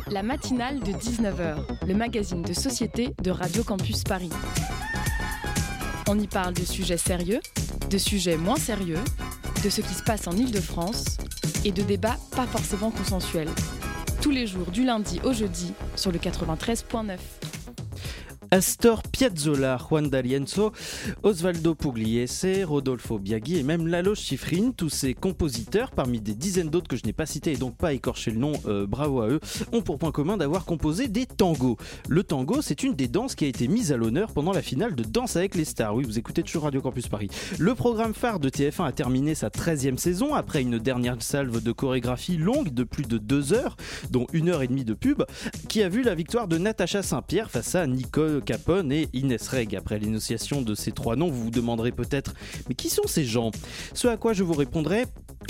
La matinale de 19h, le magazine de société de Radio Campus Paris. On y parle de sujets sérieux, de sujets moins sérieux, de ce qui se passe en Île-de-France et de débats pas forcément consensuels. Tous les jours du lundi au jeudi sur le 93.9. Astor Piazzolla, Juan D'Arienzo, Osvaldo Pugliese, Rodolfo Biaggi et même Lalo Schifrin, tous ces compositeurs, parmi des dizaines d'autres que je n'ai pas cités et donc pas écorché le nom, bravo à eux, ont pour point commun d'avoir composé des tangos. Le tango, c'est une des danses qui a été mise à l'honneur pendant la finale de Danse avec les stars. Oui, vous écoutez toujours Radio Campus Paris. Le programme phare de TF1 a terminé sa 13e saison après une dernière salve de chorégraphie longue de plus de 2 heures, dont 1h30 de pub, qui a vu la victoire de Natacha Saint-Pierre face à Nicole Capone et Inès Reg. Après l'énonciation de ces trois noms, vous vous demanderez peut-être mais qui sont ces gens ? Ce à quoi je vous répondrai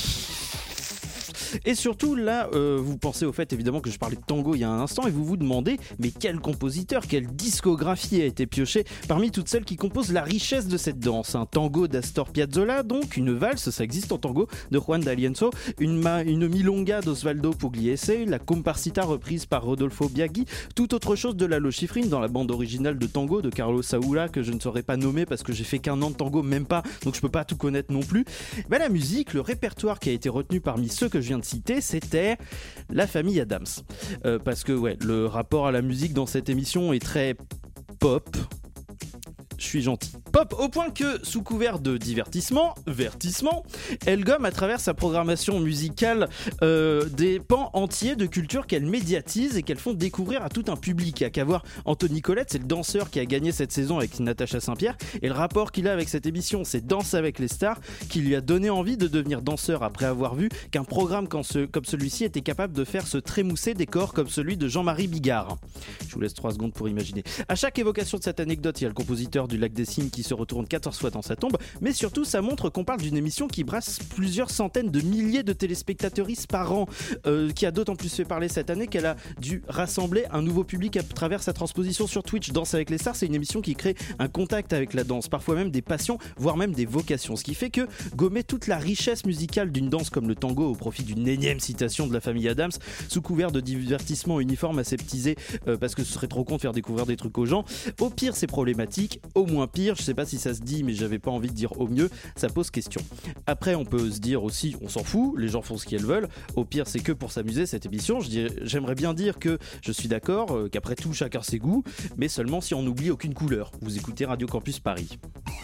et surtout là, vous pensez au fait évidemment que je parlais de tango il y a un instant et vous vous demandez mais quel compositeur, quelle discographie a été piochée parmi toutes celles qui composent la richesse de cette danse. Un tango d'Astor Piazzolla, donc une valse, ça existe en tango, de Juan D'Arienzo, une milonga d'Osvaldo Pugliese, la comparsita reprise par Rodolfo Biaggi, tout autre chose de Lalo Schifrin dans la bande originale de tango de Carlos Saúl que je ne saurais pas nommer parce que j'ai fait qu'un an de tango, même pas, donc je peux pas tout connaître non plus. Mais la musique, le répertoire qui a été retenu parmi ceux que je viens de citer, c'était la famille Adams. Parce que ouais, le rapport à la musique dans cette émission est très pop. Je suis gentil. Pop au point que, sous couvert de divertissement, elle gomme à travers sa programmation musicale des pans entiers de culture qu'elle médiatise et qu'elle font découvrir à tout un public. Il y a qu'à voir Anthony Colette, c'est le danseur qui a gagné cette saison avec Natacha Saint-Pierre, et le rapport qu'il a avec cette émission, c'est Danse avec les stars, qui lui a donné envie de devenir danseur après avoir vu qu'un programme comme celui-ci était capable de faire se trémousser des corps comme celui de Jean-Marie Bigard. Je vous laisse 3 secondes pour imaginer. À chaque évocation de cette anecdote, il y a le compositeur du Lac des Cygnes qui se retourne 14 fois dans sa tombe, mais surtout ça montre qu'on parle d'une émission qui brasse plusieurs centaines de milliers de téléspectateuristes par an, qui a d'autant plus fait parler cette année qu'elle a dû rassembler un nouveau public à travers sa transposition sur Twitch. Danse avec les stars, c'est une émission qui crée un contact avec la danse, parfois même des passions, voire même des vocations, ce qui fait que gommer toute la richesse musicale d'une danse comme le tango au profit d'une énième citation de la famille Adams, sous couvert de divertissement uniforme aseptisé, parce que ce serait trop con de faire découvrir des trucs aux gens, au pire c'est problématique, au moins pire, je sais pas si ça se dit mais j'avais pas envie de dire au mieux, ça pose question. Après on peut se dire aussi on s'en fout, les gens font ce qu'ils veulent, au pire c'est que pour s'amuser cette émission. J'aimerais bien dire que je suis d'accord, qu'après tout chacun ses goûts, mais seulement si on n'oublie aucune couleur. Vous écoutez Radio Campus Paris.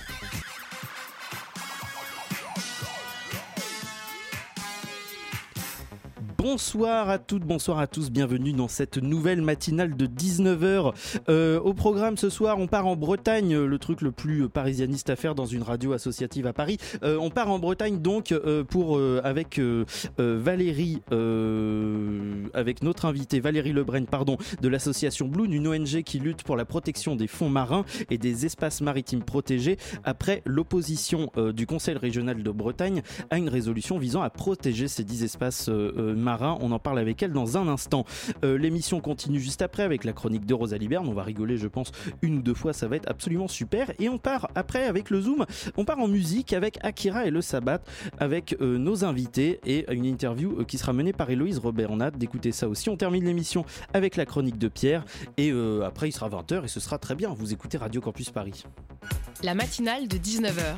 Bonsoir à toutes, bonsoir à tous, bienvenue dans cette nouvelle matinale de 19h. Au programme ce soir, on part en Bretagne, le truc le plus parisianiste à faire dans une radio associative à Paris. On part en Bretagne donc avec Valérie, avec notre invitée Valérie Lebrun, de l'association Bloom, une ONG qui lutte pour la protection des fonds marins et des espaces maritimes protégés après l'opposition du Conseil régional de Bretagne à une résolution visant à protéger ces 10 espaces marins. On en parle avec elle dans un instant. L'émission continue juste après avec la chronique de Rosalie Berne. On va rigoler, je pense, 1 ou 2 fois, ça va être absolument super. Et on part après avec le Zoom. On part en musique avec Akira et le Sabbat, avec nos invités et une interview qui sera menée par Héloïse Robert. On a hâte d'écouter ça aussi. On termine l'émission avec la chronique de Pierre et après il sera 20h et ce sera très bien. Vous écoutez Radio Campus Paris. La matinale de 19h.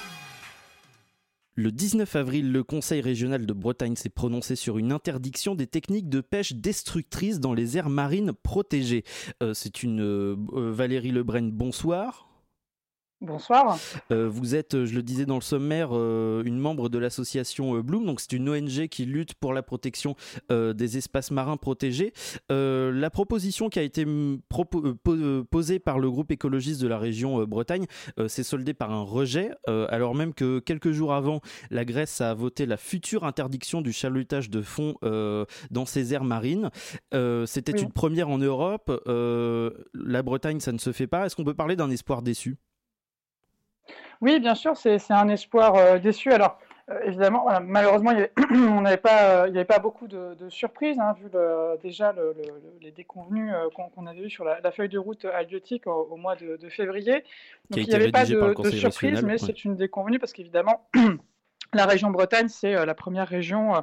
Le 19 avril, le Conseil régional de Bretagne s'est prononcé sur une interdiction des techniques de pêche destructrices dans les aires marines protégées. C'est une Valérie Lebrun, bonsoir. Bonsoir. Vous êtes, je le disais dans le sommaire, une membre de l'association Bloom, donc c'est une ONG qui lutte pour la protection des espaces marins protégés. La proposition qui a été posée par le groupe écologiste de la région Bretagne s'est soldée par un rejet, alors même que quelques jours avant, la Grèce a voté la future interdiction du chalutage de fond dans ces aires marines. C'était une première en Europe. La Bretagne, ça ne se fait pas. Est-ce qu'on peut parler d'un espoir déçu ? Oui, bien sûr, c'est un espoir déçu. Alors, évidemment, voilà, malheureusement, il n'y avait pas beaucoup de surprises, hein, vu les déconvenus qu'on avait eus sur la feuille de route halieutique au mois de février. Donc, il n'y avait pas de surprise, mais c'est une déconvenue parce qu'évidemment, la région Bretagne, c'est la première région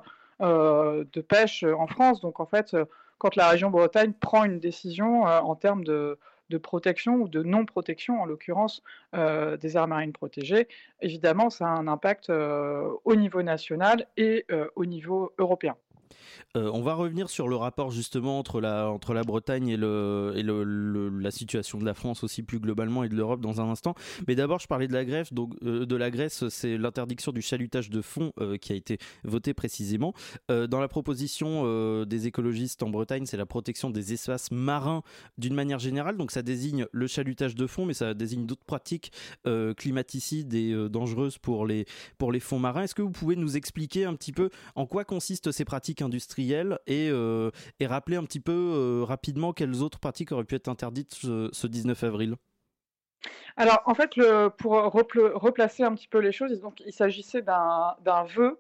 de pêche en France. Donc en fait, quand la région Bretagne prend une décision en termes de protection ou de non-protection, en l'occurrence des aires marines protégées, évidemment, ça a un impact au niveau national et au niveau européen. On va revenir sur le rapport justement entre la Bretagne et la situation de la France aussi plus globalement et de l'Europe dans un instant. Mais d'abord, je parlais de la Grèce. Donc, de la Grèce, c'est l'interdiction du chalutage de fond qui a été votée précisément. Dans la proposition des écologistes en Bretagne, c'est la protection des espaces marins d'une manière générale. Donc, ça désigne le chalutage de fond, mais ça désigne d'autres pratiques climaticides et dangereuses pour les fonds marins. Est-ce que vous pouvez nous expliquer un petit peu en quoi consistent ces pratiques industrielles et rappeler un petit peu rapidement quelles autres pratiques auraient pu être interdites ce 19 avril? Alors, en fait, pour replacer un petit peu les choses, donc, il s'agissait d'un vœu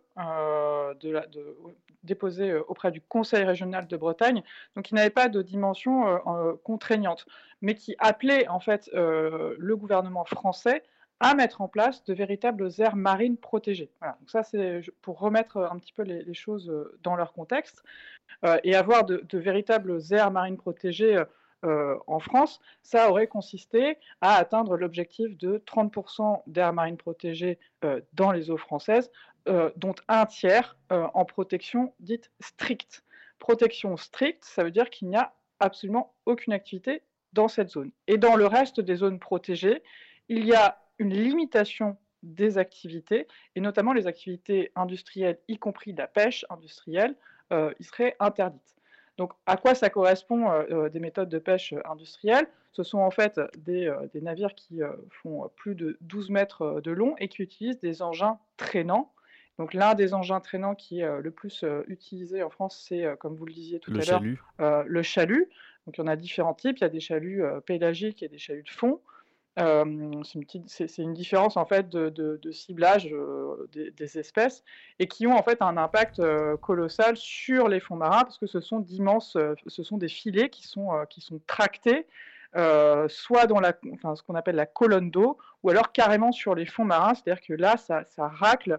déposé auprès du Conseil régional de Bretagne, donc qui n'avait pas de dimension contraignante, mais qui appelait en fait le gouvernement français à mettre en place de véritables aires marines protégées. Voilà. Donc ça, c'est pour remettre un petit peu les choses dans leur contexte. Et avoir de véritables aires marines protégées en France, ça aurait consisté à atteindre l'objectif de 30% d'aires marines protégées dans les eaux françaises, dont un tiers en protection dite stricte. Protection stricte, ça veut dire qu'il n'y a absolument aucune activité dans cette zone. Et dans le reste des zones protégées, il y a une limitation des activités, et notamment les activités industrielles, y compris la pêche industrielle, il serait interdite. Donc, à quoi ça correspond des méthodes de pêche industrielles? Ce sont en fait des navires qui font plus de 12 mètres de long et qui utilisent des engins traînants. Donc, l'un des engins traînants qui est le plus utilisé en France, c'est, comme vous le disiez tout à l'heure, le chalut. Donc, il y en a différents types. Il y a des chaluts pélagiques et des chaluts de fond. C'est une différence en fait de ciblage des espèces et qui ont en fait un impact colossal sur les fonds marins parce que ce sont des filets qui sont tractés soit dans ce qu'on appelle la colonne d'eau ou alors carrément sur les fonds marins, c'est-à-dire que là ça racle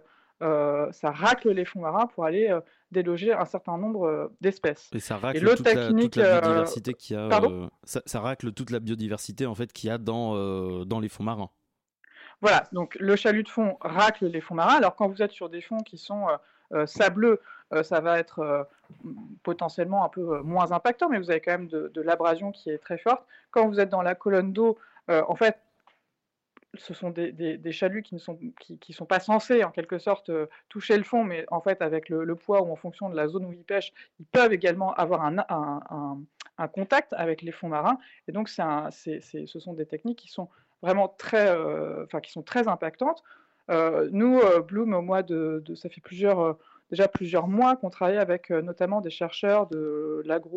les fonds marins pour aller déloger un certain nombre d'espèces. Et ça racle toute la biodiversité qu'il y a. Ça racle toute la biodiversité en fait qu'il y a dans les fonds marins. Voilà, donc le chalut de fond racle les fonds marins. Alors quand vous êtes sur des fonds qui sont sableux, ça va être potentiellement un peu moins impactant, mais vous avez quand même de l'abrasion qui est très forte. Quand vous êtes dans la colonne d'eau, en fait, ce sont des chaluts qui ne sont pas censés en quelque sorte toucher le fond, mais en fait avec le poids ou en fonction de la zone où ils pêchent, ils peuvent également avoir un contact avec les fonds marins. Et donc ce sont des techniques qui sont vraiment qui sont très impactantes. Nous, Bloom, au mois ça fait déjà plusieurs mois qu'on travaille avec notamment des chercheurs de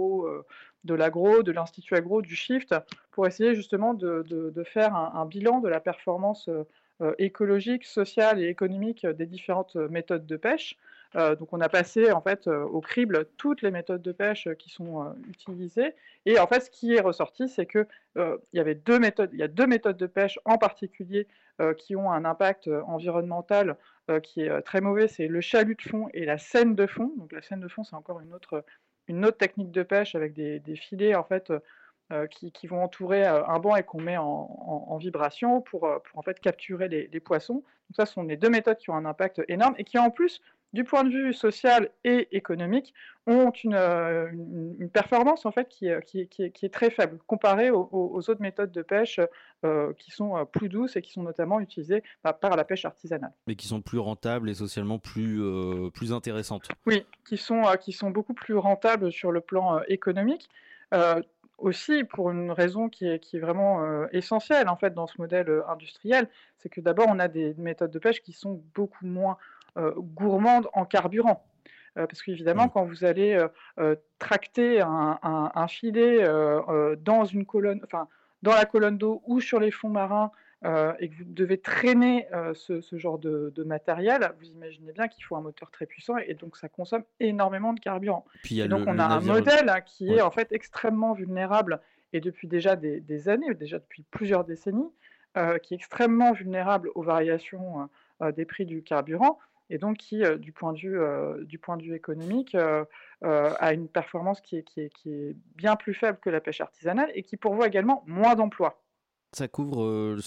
l'Institut Agro, du Shift, pour essayer justement de faire un bilan de la performance écologique, sociale et économique des différentes méthodes de pêche. Donc on a passé en fait au crible toutes les méthodes de pêche qui sont utilisées. Et en fait, ce qui est ressorti, c'est que il y a deux méthodes de pêche en particulier qui ont un impact environnemental qui est très mauvais. C'est le chalut de fond et la seine de fond. Donc la seine de fond, c'est encore une autre technique de pêche avec des filets en fait qui vont entourer un banc et qu'on met en vibration pour en fait capturer les poissons. Donc ça, ce sont les deux méthodes qui ont un impact énorme et qui en plus, du point de vue social et économique, ont une performance en fait qui est très faible comparée aux autres méthodes de pêche qui sont plus douces et qui sont notamment utilisées par la pêche artisanale. Mais qui sont plus rentables et socialement plus intéressantes. Oui, qui sont beaucoup plus rentables sur le plan économique. Aussi pour une raison qui est vraiment essentielle en fait dans ce modèle industriel, c'est que d'abord on a des méthodes de pêche qui sont beaucoup moins gourmandes en carburant. Parce qu'évidemment, quand vous allez tracter un filet dans la colonne d'eau ou sur les fonds marins et que vous devez traîner ce genre de matériel, vous imaginez bien qu'il faut un moteur très puissant et donc ça consomme énormément de carburant. Et donc on a un modèle qui est en fait extrêmement vulnérable et depuis déjà des années, déjà depuis plusieurs décennies, qui est extrêmement vulnérable aux variations des prix du carburant. et donc qui, du point de vue économique, a une performance qui est bien plus faible que la pêche artisanale et qui pourvoit également moins d'emplois. Ça couvre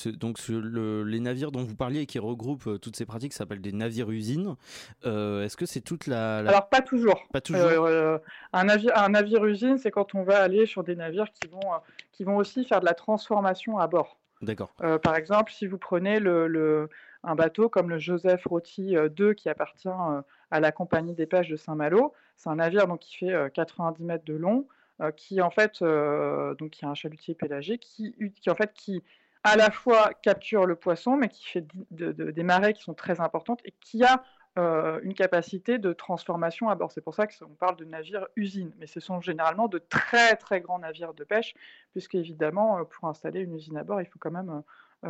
les navires dont vous parliez et qui regroupent toutes ces pratiques, ça s'appelle des navires-usines. Est-ce que c'est toute Alors pas toujours. Pas toujours. Un navire-usine, c'est quand on va aller sur des navires qui vont aussi faire de la transformation à bord. D'accord. Par exemple, si vous prenez un bateau comme le Joseph Roty 2 qui appartient à la Compagnie des pêches de Saint-Malo, c'est un navire donc, qui fait 90 mètres de long, qui en fait, donc qui a un chalutier pélagique, qui à la fois capture le poisson, mais qui fait des marées qui sont très importantes et qui a une capacité de transformation à bord. C'est pour ça qu'on parle de navires usines, mais ce sont généralement de très très grands navires de pêche, puisque évidemment, pour installer une usine à bord, il faut quand même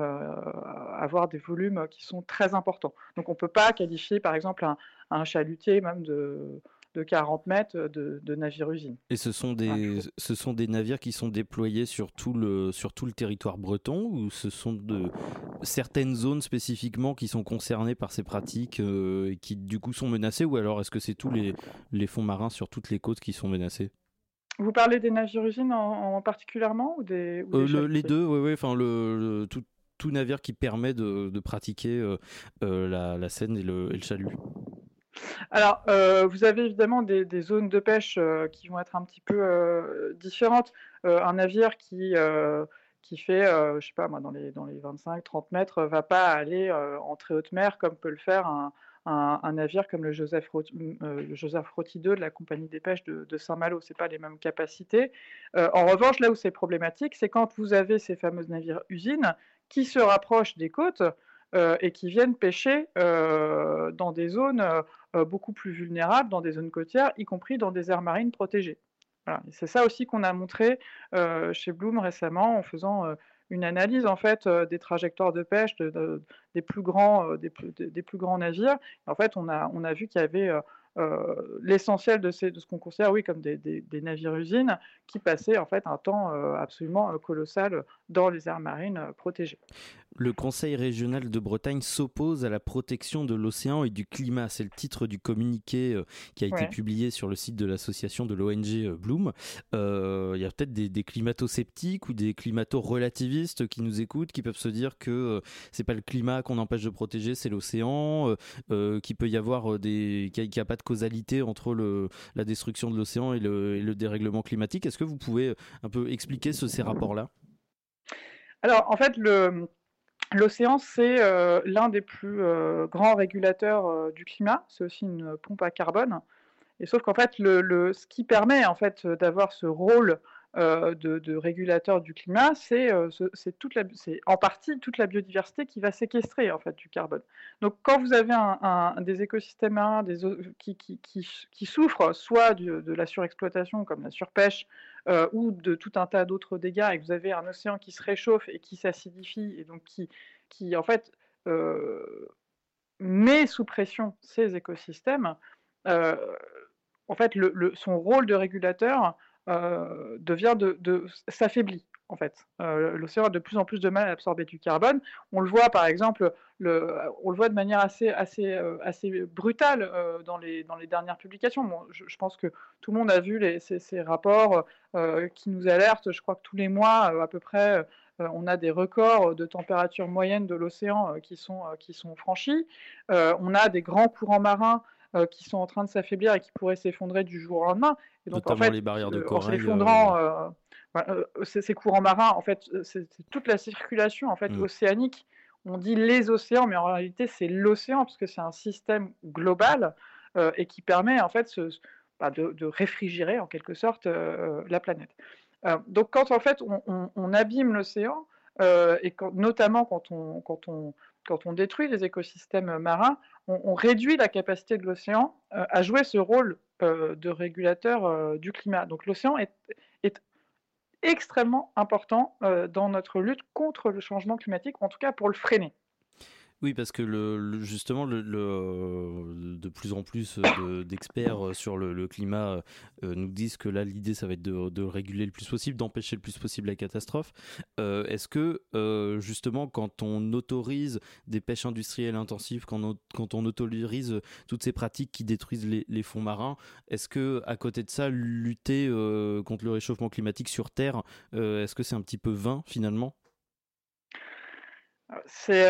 avoir des volumes qui sont très importants. Donc on ne peut pas qualifier par exemple un chalutier même de 40 mètres de navire-usine. Et ce sont des navires qui sont déployés sur tout le territoire breton, ou ce sont certaines zones spécifiquement qui sont concernées par ces pratiques et qui du coup sont menacées, ou alors est-ce que c'est tous les fonds marins sur toutes les côtes qui sont menacés? Vous parlez des navires-usines en particulièrement ou des les deux, oui. Enfin, tout navire qui permet de pratiquer la Seine et le chalut. Alors, vous avez évidemment des zones de pêche qui vont être un petit peu différentes. Un navire qui fait, je sais pas moi, dans les 25-30 mètres, va pas aller en très haute mer comme peut le faire un navire comme le Joseph Roty 2 de la Compagnie des pêches de Saint-Malo. C'est pas les mêmes capacités. En revanche, là où c'est problématique, c'est quand vous avez ces fameux navires-usines qui se rapprochent des côtes et qui viennent pêcher dans des zones beaucoup plus vulnérables, dans des zones côtières, y compris dans des aires marines protégées. Voilà. Et c'est ça aussi qu'on a montré chez Bloom récemment en faisant une analyse en fait des trajectoires de pêche des plus grands navires. En fait, on a vu qu'il y avait l'essentiel de ce qu'on considère comme des navires-usines qui passaient en fait un temps absolument colossal dans les aires marines protégées. Le Conseil régional de Bretagne s'oppose à la protection de l'océan et du climat. C'est le titre du communiqué qui a été publié sur le site de l'association de l'ONG Bloom. Il y a peut-être des climato-sceptiques ou des climato-relativistes qui nous écoutent, qui peuvent se dire que c'est pas le climat qu'on empêche de protéger, c'est l'océan, qu'il peut y avoir qu'il n'y a pas de causalité entre la destruction de l'océan et le dérèglement climatique. Est-ce que vous pouvez un peu expliquer ces rapports-là ? Alors, en fait, l'océan, c'est l'un des plus grands régulateurs du climat. C'est aussi une pompe à carbone. Et sauf qu'en fait, ce qui permet en fait d'avoir ce rôle de régulateur du climat, c'est en partie toute la biodiversité qui va séquestrer en fait du carbone. Donc, quand vous avez des écosystèmes marins qui souffrent soit de la surexploitation comme la surpêche ou de tout un tas d'autres dégâts, et que vous avez un océan qui se réchauffe et qui s'acidifie et donc qui en fait met sous pression ces écosystèmes, en fait, son rôle de régulateur s'affaiblit. En fait, l'océan a de plus en plus de mal à absorber du carbone. On le voit, par exemple, on le voit de manière assez brutale dans les dernières publications. Bon, je pense que tout le monde a vu ces rapports qui nous alertent. Je crois que tous les mois, à peu près, on a des records de température moyenne de l'océan qui sont franchis. On a des grands courants marins qui sont en train de s'affaiblir et qui pourraient s'effondrer du jour au lendemain. Et donc, notamment en fait, les barrières de corail. En s'effondrant, ces courants marins, en fait, c'est toute la circulation en fait, océanique. On dit les océans, mais en réalité, c'est l'océan, puisque c'est un système global et qui permet en fait de réfrigérer en quelque sorte la planète. Donc, quand en fait on abîme l'océan, et notamment quand on détruit les écosystèmes marins, on réduit la capacité de l'océan à jouer ce rôle de régulateur du climat. Donc l'océan est extrêmement important dans notre lutte contre le changement climatique, ou en tout cas pour le freiner. Oui, parce que justement, de plus en plus d'experts sur le climat nous disent que là, l'idée, ça va être de réguler le plus possible, d'empêcher le plus possible la catastrophe. Est-ce que, justement, quand on autorise des pêches industrielles intensives, quand on autorise toutes ces pratiques qui détruisent les fonds marins, est-ce que, à côté de ça, lutter contre le réchauffement climatique sur Terre, est-ce que c'est un petit peu vain, finalement ? C'est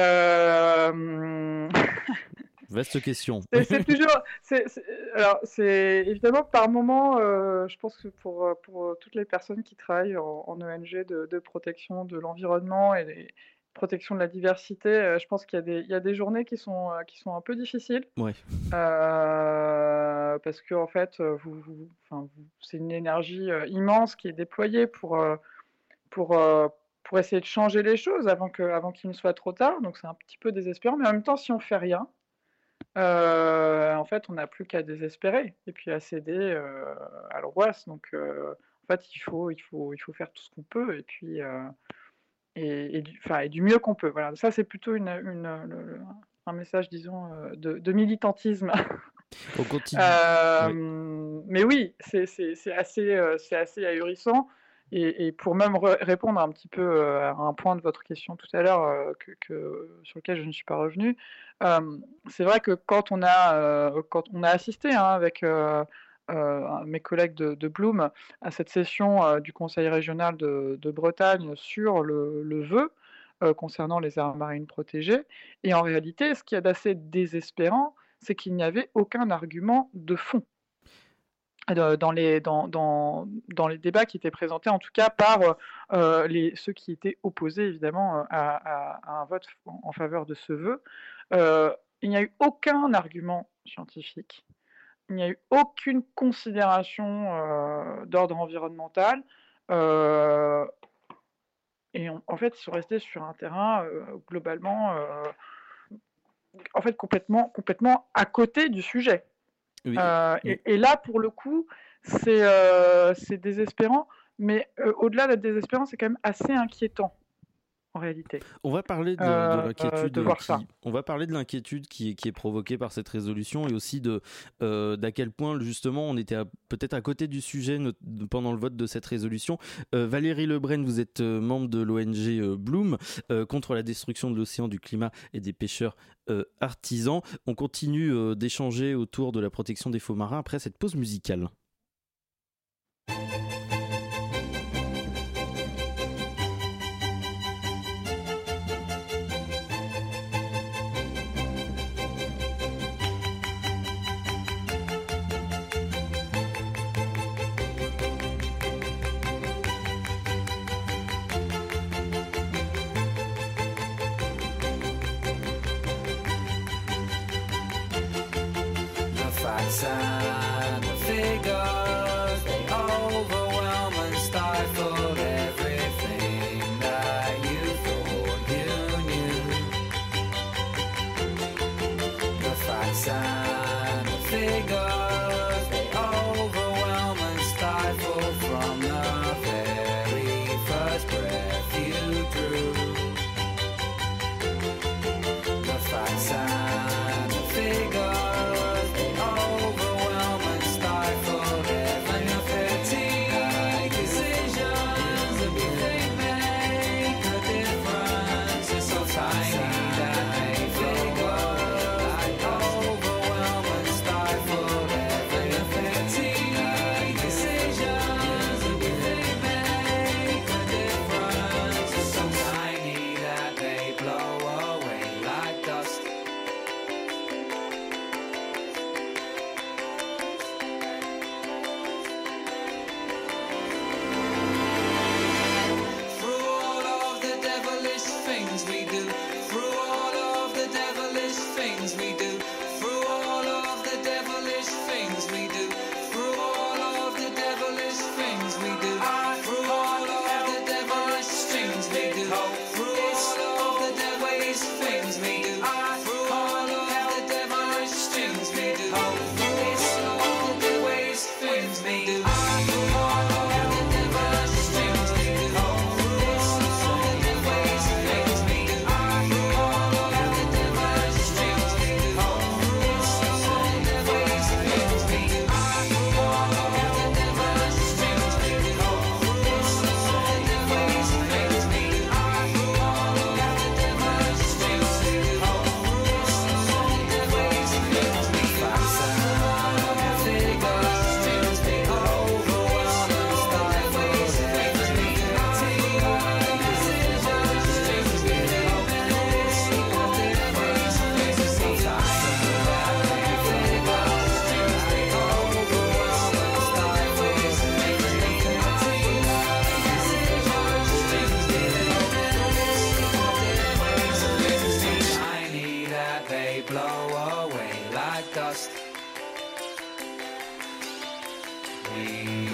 Vaste question. C'est toujours. Alors, c'est évidemment par moment. Je pense que pour toutes les personnes qui travaillent en ONG de protection de l'environnement et de protection de la diversité, je pense qu'il y a des journées qui sont un peu difficiles. Ouais. Parce que en fait, c'est une énergie immense qui est déployée pour essayer de changer les choses avant qu'il ne soit trop tard. Donc c'est un petit peu désespérant, mais en même temps, si on fait rien, en fait, on n'a plus qu'à désespérer et puis à céder à l'angoisse. Donc en fait, il faut faire tout ce qu'on peut et puis et du mieux qu'on peut. Voilà, ça c'est plutôt un message, disons, de militantisme. On continue. Mais oui, c'est assez ahurissant. Et pour même répondre un petit peu à un point de votre question tout à l'heure sur lequel je ne suis pas revenue, c'est vrai que quand on a assisté avec mes collègues de Bloom à cette session du Conseil régional de Bretagne sur le vœu concernant les aires marines protégées, et en réalité, ce qu'il y a d'assez désespérant, c'est qu'il n'y avait aucun argument de fond dans les débats qui étaient présentés, en tout cas par ceux qui étaient opposés évidemment à un vote en faveur de ce vœu. Il n'y a eu aucun argument scientifique, il n'y a eu aucune considération d'ordre environnemental, et en fait ils sont restés sur un terrain globalement en fait complètement à côté du sujet. Oui. Et là, pour le coup, c'est désespérant, mais au-delà d'être désespérant, c'est quand même assez inquiétant, en réalité. On va parler de l'inquiétude. On va parler de l'inquiétude qui est provoquée par cette résolution, et aussi d'à quel point, justement, on était peut-être à côté du sujet pendant le vote de cette résolution. Valérie Lebrun, vous êtes membre de l'ONG Bloom, contre la destruction de l'océan, du climat et des pêcheurs artisans. On continue d'échanger autour de la protection des fonds marins après cette pause musicale. And the figures, they overwhelm and stifle everything that you thought you knew. The facts and the figures, they overwhelm and stifle from the very first breath you drew. The facts and the figures, overwhelm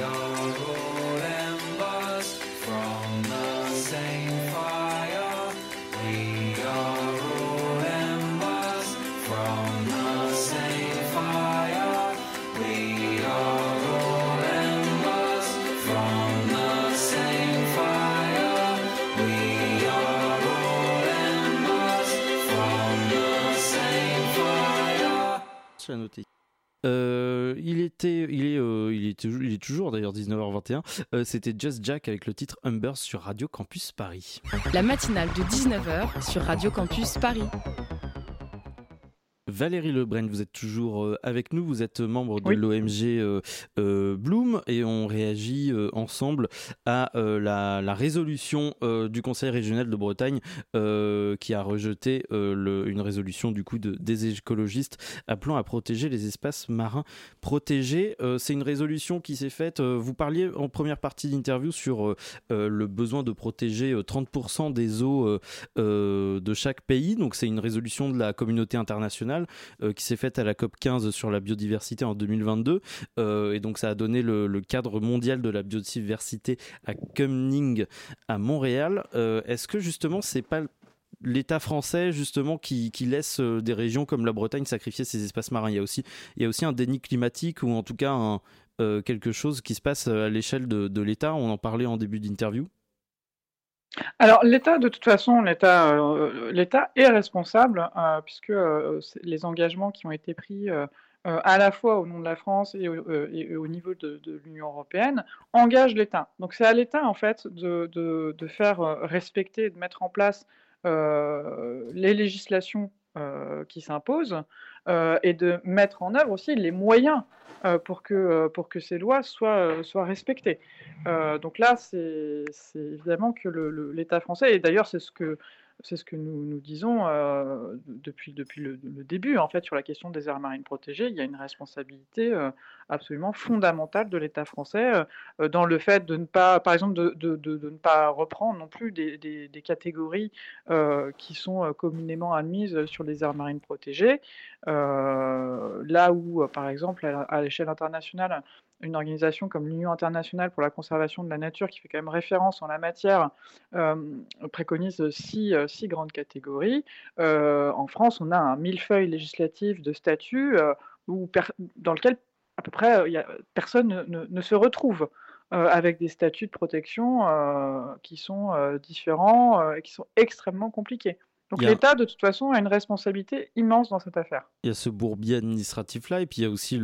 are all embers from the same fire. We are all embers from the same fire. We are all embers from the same fire. We are all embers from the same fire. Je l'ai noté. Il est toujours d'ailleurs 19h21. C'était Just Jack avec le titre Embers sur Radio Campus Paris. La matinale de 19h sur Radio Campus Paris. Valérie Lebrun, vous êtes toujours avec nous, vous êtes membre de l'ONG Bloom et on réagit ensemble à la résolution du Conseil régional de Bretagne qui a rejeté une résolution du coup des écologistes appelant à protéger les espaces marins protégés. C'est une résolution qui s'est faite, vous parliez en première partie d'interview sur le besoin de protéger 30% des eaux de chaque pays, donc c'est une résolution de la communauté internationale qui s'est faite à la COP 15 sur la biodiversité en 2022 et donc ça a donné le cadre mondial de la biodiversité à Kunming à Montréal. Est-ce que justement c'est pas l'État français justement qui laisse des régions comme la Bretagne sacrifier ses espaces marins? Il y a aussi un déni climatique ou en tout cas quelque chose qui se passe à l'échelle de l'État. On en parlait en début d'interview. Alors l'État, de toute façon, l'État est responsable puisque les engagements qui ont été pris à la fois au nom de la France et au niveau de l'Union européenne engagent l'État. Donc c'est à l'État en fait de faire respecter, de mettre en place les législations qui s'imposent et de mettre en œuvre aussi les moyens pour que ces lois soient respectées. Donc là, c'est évidemment que l'État français, et d'ailleurs c'est ce que nous disons depuis le début, en fait, sur la question des aires marines protégées. Il y a une responsabilité absolument fondamentale de l'État français dans le fait de ne pas, par exemple, de ne pas reprendre non plus des catégories qui sont communément admises sur les aires marines protégées. Là où, par exemple, à l'échelle internationale, une organisation comme l'Union internationale pour la conservation de la nature, qui fait quand même référence en la matière, préconise six grandes catégories. En France, on a un millefeuille législatif de statuts dans lequel à peu près personne ne se retrouve, avec des statuts de protection qui sont différents et qui sont extrêmement compliqués. Donc l'État, de toute façon, a une responsabilité immense dans cette affaire. Il y a ce bourbier administratif-là, et puis il y a aussi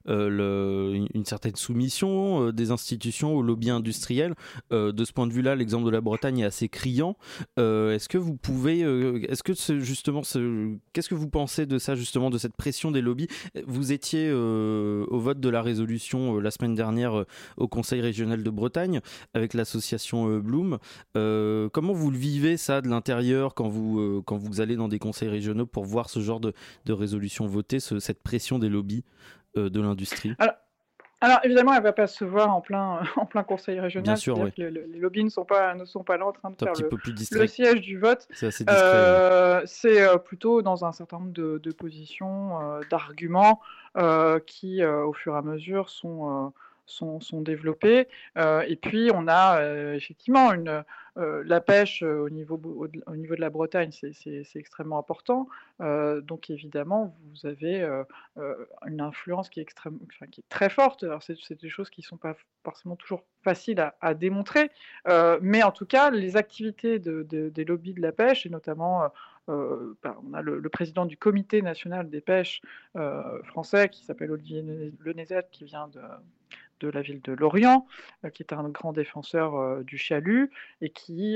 une certaine soumission des institutions au lobby industriel. De ce point de vue-là, l'exemple de la Bretagne est assez criant. Est-ce que vous pouvez... qu'est-ce que vous pensez de ça, justement, de cette pression des lobbies? Vous étiez au vote de la résolution la semaine dernière au Conseil régional de Bretagne, avec l'association Bloom. Comment vous le vivez, ça, de l'intérieur, quand vous allez dans des conseils régionaux pour voir ce genre de résolution votée, cette pression des lobbies de l'industrie? Alors évidemment, elle ne va pas se voir en plein conseil régional. Bien sûr, oui. Les lobbies ne sont pas là en train de faire le siège du vote. C'est assez discret. C'est plutôt dans un certain nombre de positions, d'arguments qui, au fur et à mesure, sont développés. Et puis, on a effectivement la pêche au niveau de la Bretagne, c'est extrêmement important. Donc, évidemment, vous avez une influence qui est très forte. Alors, c'est des choses qui ne sont pas forcément toujours faciles à démontrer. Mais en tout cas, les activités des lobbies de la pêche, et notamment... on a le président du comité national des pêches français qui s'appelle Olivier Lenezet, qui vient de la ville de Lorient, qui est un grand défenseur du chalut et qui,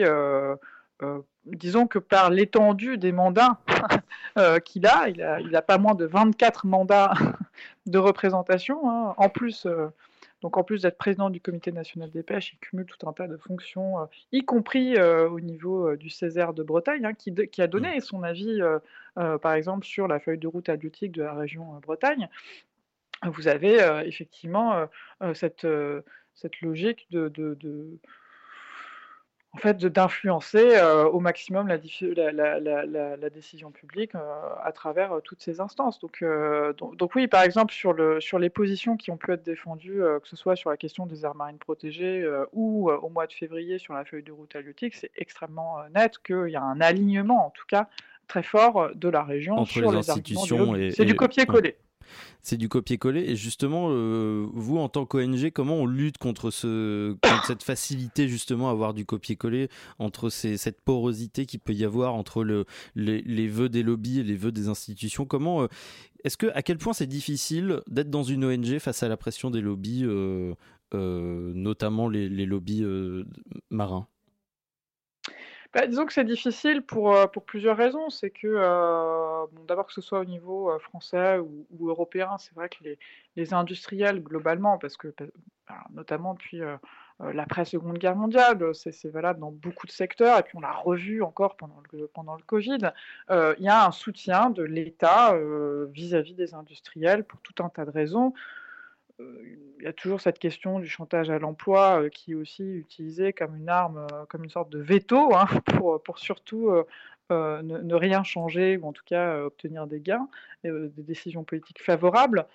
disons que par l'étendue des mandats qu'il a, il a pas moins de 24 mandats de représentation, hein. En plus d'être président du comité national des pêches, il cumule tout un tas de fonctions, y compris au niveau du Césaire de Bretagne, hein, qui a donné son avis, par exemple, sur la feuille de route halieutique de la région Bretagne. Vous avez effectivement cette logique en fait, d'influencer au maximum la décision publique à travers toutes ces instances. Donc oui, par exemple, sur les positions qui ont pu être défendues, que ce soit sur la question des aires marines protégées ou au mois de février sur la feuille de route halieutique, c'est extrêmement net qu'il y a un alignement, en tout cas très fort, de la région entre sur les les arguments du institutions lobby. C'est du ouais. copier-coller. C'est du copier-coller. Et justement, vous, en tant qu'ONG, comment on lutte contre cette facilité justement à avoir du copier-coller, entre cette porosité qu'il peut y avoir entre les vœux des lobbies et les vœux des institutions? À quel point c'est difficile d'être dans une ONG face à la pression des lobbies, notamment les lobbies marins? Disons que c'est difficile pour plusieurs raisons. C'est que, d'abord que ce soit au niveau français ou européen, c'est vrai que les industriels globalement, notamment depuis l'après-Seconde Guerre mondiale, c'est valable dans beaucoup de secteurs, et puis on l'a revu encore pendant le Covid, il y a un soutien de l'État vis-à-vis des industriels pour tout un tas de raisons. Il y a toujours cette question du chantage à l'emploi qui est aussi utilisée comme une arme, comme une sorte de veto, hein, pour surtout ne rien changer, ou en tout cas obtenir des gains, des décisions politiques favorables.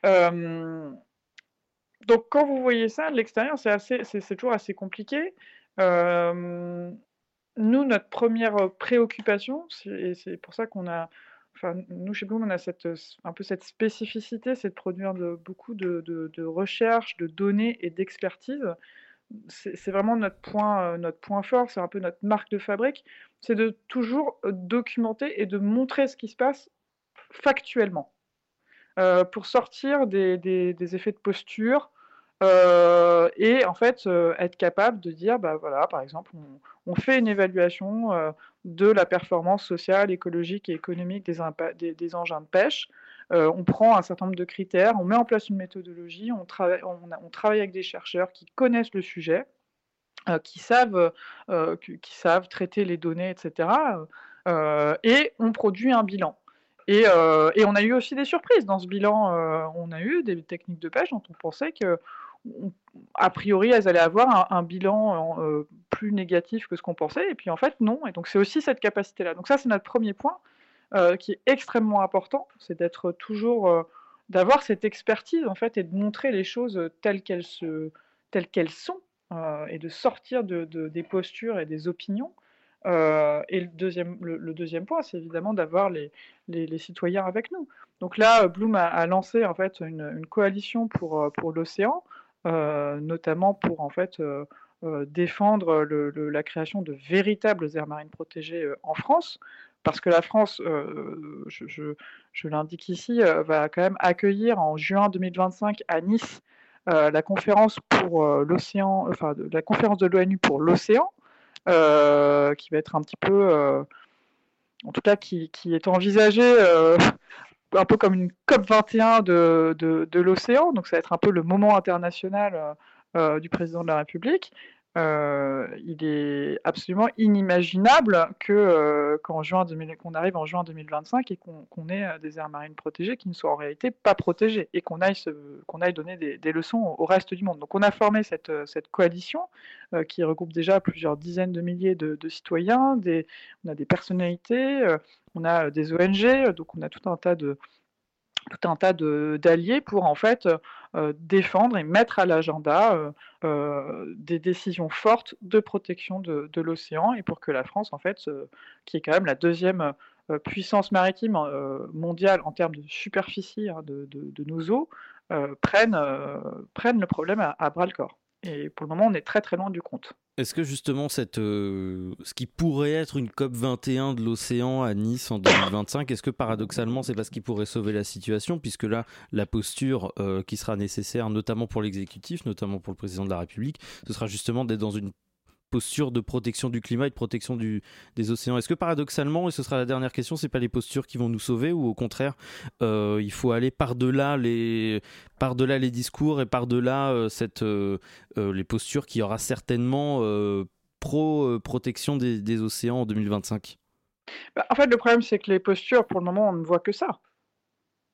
Donc quand vous voyez ça de l'extérieur, c'est toujours assez compliqué. Nous, notre première préoccupation, et c'est pour ça qu'on a... Enfin, nous, chez Bloom, on a un peu cette spécificité, c'est de produire beaucoup de recherche, de données et d'expertise. C'est vraiment notre point fort, c'est un peu notre marque de fabrique, c'est de toujours documenter et de montrer ce qui se passe factuellement, pour sortir des effets de posture, et en fait être capable de dire, voilà, par exemple, on fait une évaluation de la performance sociale, écologique et économique des engins de pêche. On prend un certain nombre de critères, on met en place une méthodologie, on travaille avec des chercheurs qui connaissent le sujet, qui savent traiter les données, etc. Et on produit un bilan. Et on a eu aussi des surprises dans ce bilan. On a eu des techniques de pêche dont on pensait que, a priori, elles allaient avoir un bilan plus négatif que ce qu'on pensait, et puis en fait non. Et donc c'est aussi cette capacité-là. Donc ça, c'est notre premier point qui est extrêmement important, c'est d'être toujours, d'avoir cette expertise en fait, et de montrer les choses telles qu'elles sont, et de sortir des postures et des opinions. Et le deuxième point, c'est évidemment d'avoir les citoyens avec nous. Donc là, Bloom a lancé en fait une coalition pour l'océan, notamment pour en fait défendre la création de véritables aires marines protégées en France, parce que la France, je l'indique ici, va quand même accueillir en juin 2025 à Nice la conférence pour l'océan, la conférence de l'ONU pour l'océan, qui va être un petit peu, en tout cas qui est envisagée un peu comme une COP 21 de l'océan. Donc ça va être un peu le moment international du président de la République. Il est absolument inimaginable qu'on arrive en juin 2025 et qu'on ait des aires marines protégées qui ne soient en réalité pas protégées, et qu'on aille donner des leçons au reste du monde. Donc on a formé cette coalition qui regroupe déjà plusieurs dizaines de milliers de citoyens, on a des personnalités, on a des ONG, donc on a tout un tas d'alliés pour en fait défendre et mettre à l'agenda des décisions fortes de protection de l'océan, et pour que la France, en fait, qui est quand même la deuxième puissance maritime mondiale en termes de superficie, hein, de nos eaux, prenne le problème à bras le corps. Et pour le moment, on est très très loin du compte. Est-ce que justement ce qui pourrait être une COP 21 de l'océan à Nice en 2025, est-ce que paradoxalement c'est pas ce qui pourrait sauver la situation, puisque là la posture qui sera nécessaire, notamment pour l'exécutif, notamment pour le président de la République, ce sera justement d'être dans une posture de protection du climat et de protection des océans. Est-ce que paradoxalement, et ce sera la dernière question, c'est pas les postures qui vont nous sauver, ou au contraire il faut aller par-delà les discours et par-delà les postures qui aura certainement pro-protection des océans en 2025? En fait, le problème, c'est que les postures, pour le moment, on ne voit que ça.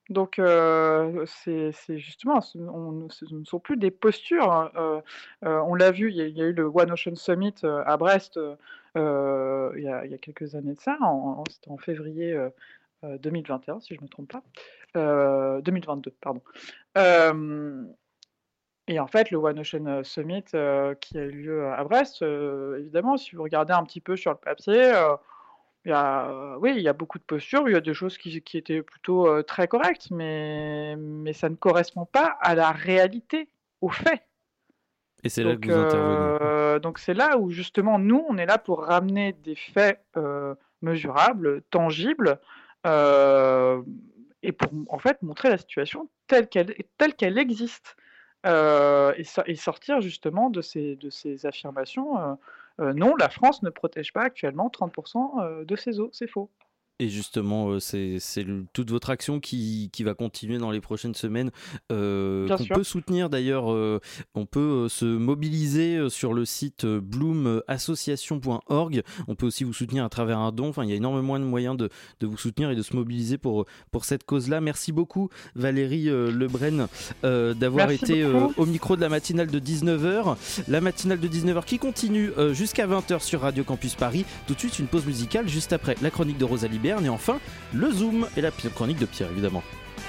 Donc, c'est justement, ce ne sont plus des postures, hein, on l'a vu, il y a eu le One Ocean Summit, à Brest, il y a quelques années de ça, c'était en février, 2021 si je ne me trompe pas, 2022 pardon. Hem Et en fait, le One Ocean, Summit, qui a eu lieu à Brest, évidemment, si vous regardez un petit peu sur le papier, oui, il y a beaucoup de postures, il y a des choses qui étaient plutôt, très correctes, mais ça ne correspond pas à la réalité, aux faits. Et c'est là que Donc, vous intervenez. donc c'est là où justement nous, on est là pour ramener des faits, mesurables, tangibles, heu et pour en fait montrer la situation telle qu'elle existe. Et sortir justement de ces affirmations, non, la France ne protège pas actuellement 30 de ses eaux, c'est faux. Et justement, c'est toute votre action qui va continuer dans les prochaines semaines, Bien qu'on sûr. peut soutenir d'ailleurs. On peut se mobiliser sur le site bloomassociation.org. On peut aussi vous soutenir à travers un don. Enfin, il y a énormément de moyens de vous soutenir et de se mobiliser pour cette cause-là. Merci beaucoup Valérie Lebrun d'avoir Merci été beaucoup. au micro de la matinale de 19h. La matinale de 19h qui continue jusqu'à 20h sur Radio Campus Paris. Tout de suite, une pause musicale juste après la chronique de Rosalie Berne et enfin le Zoom et la chronique de Pierre évidemment.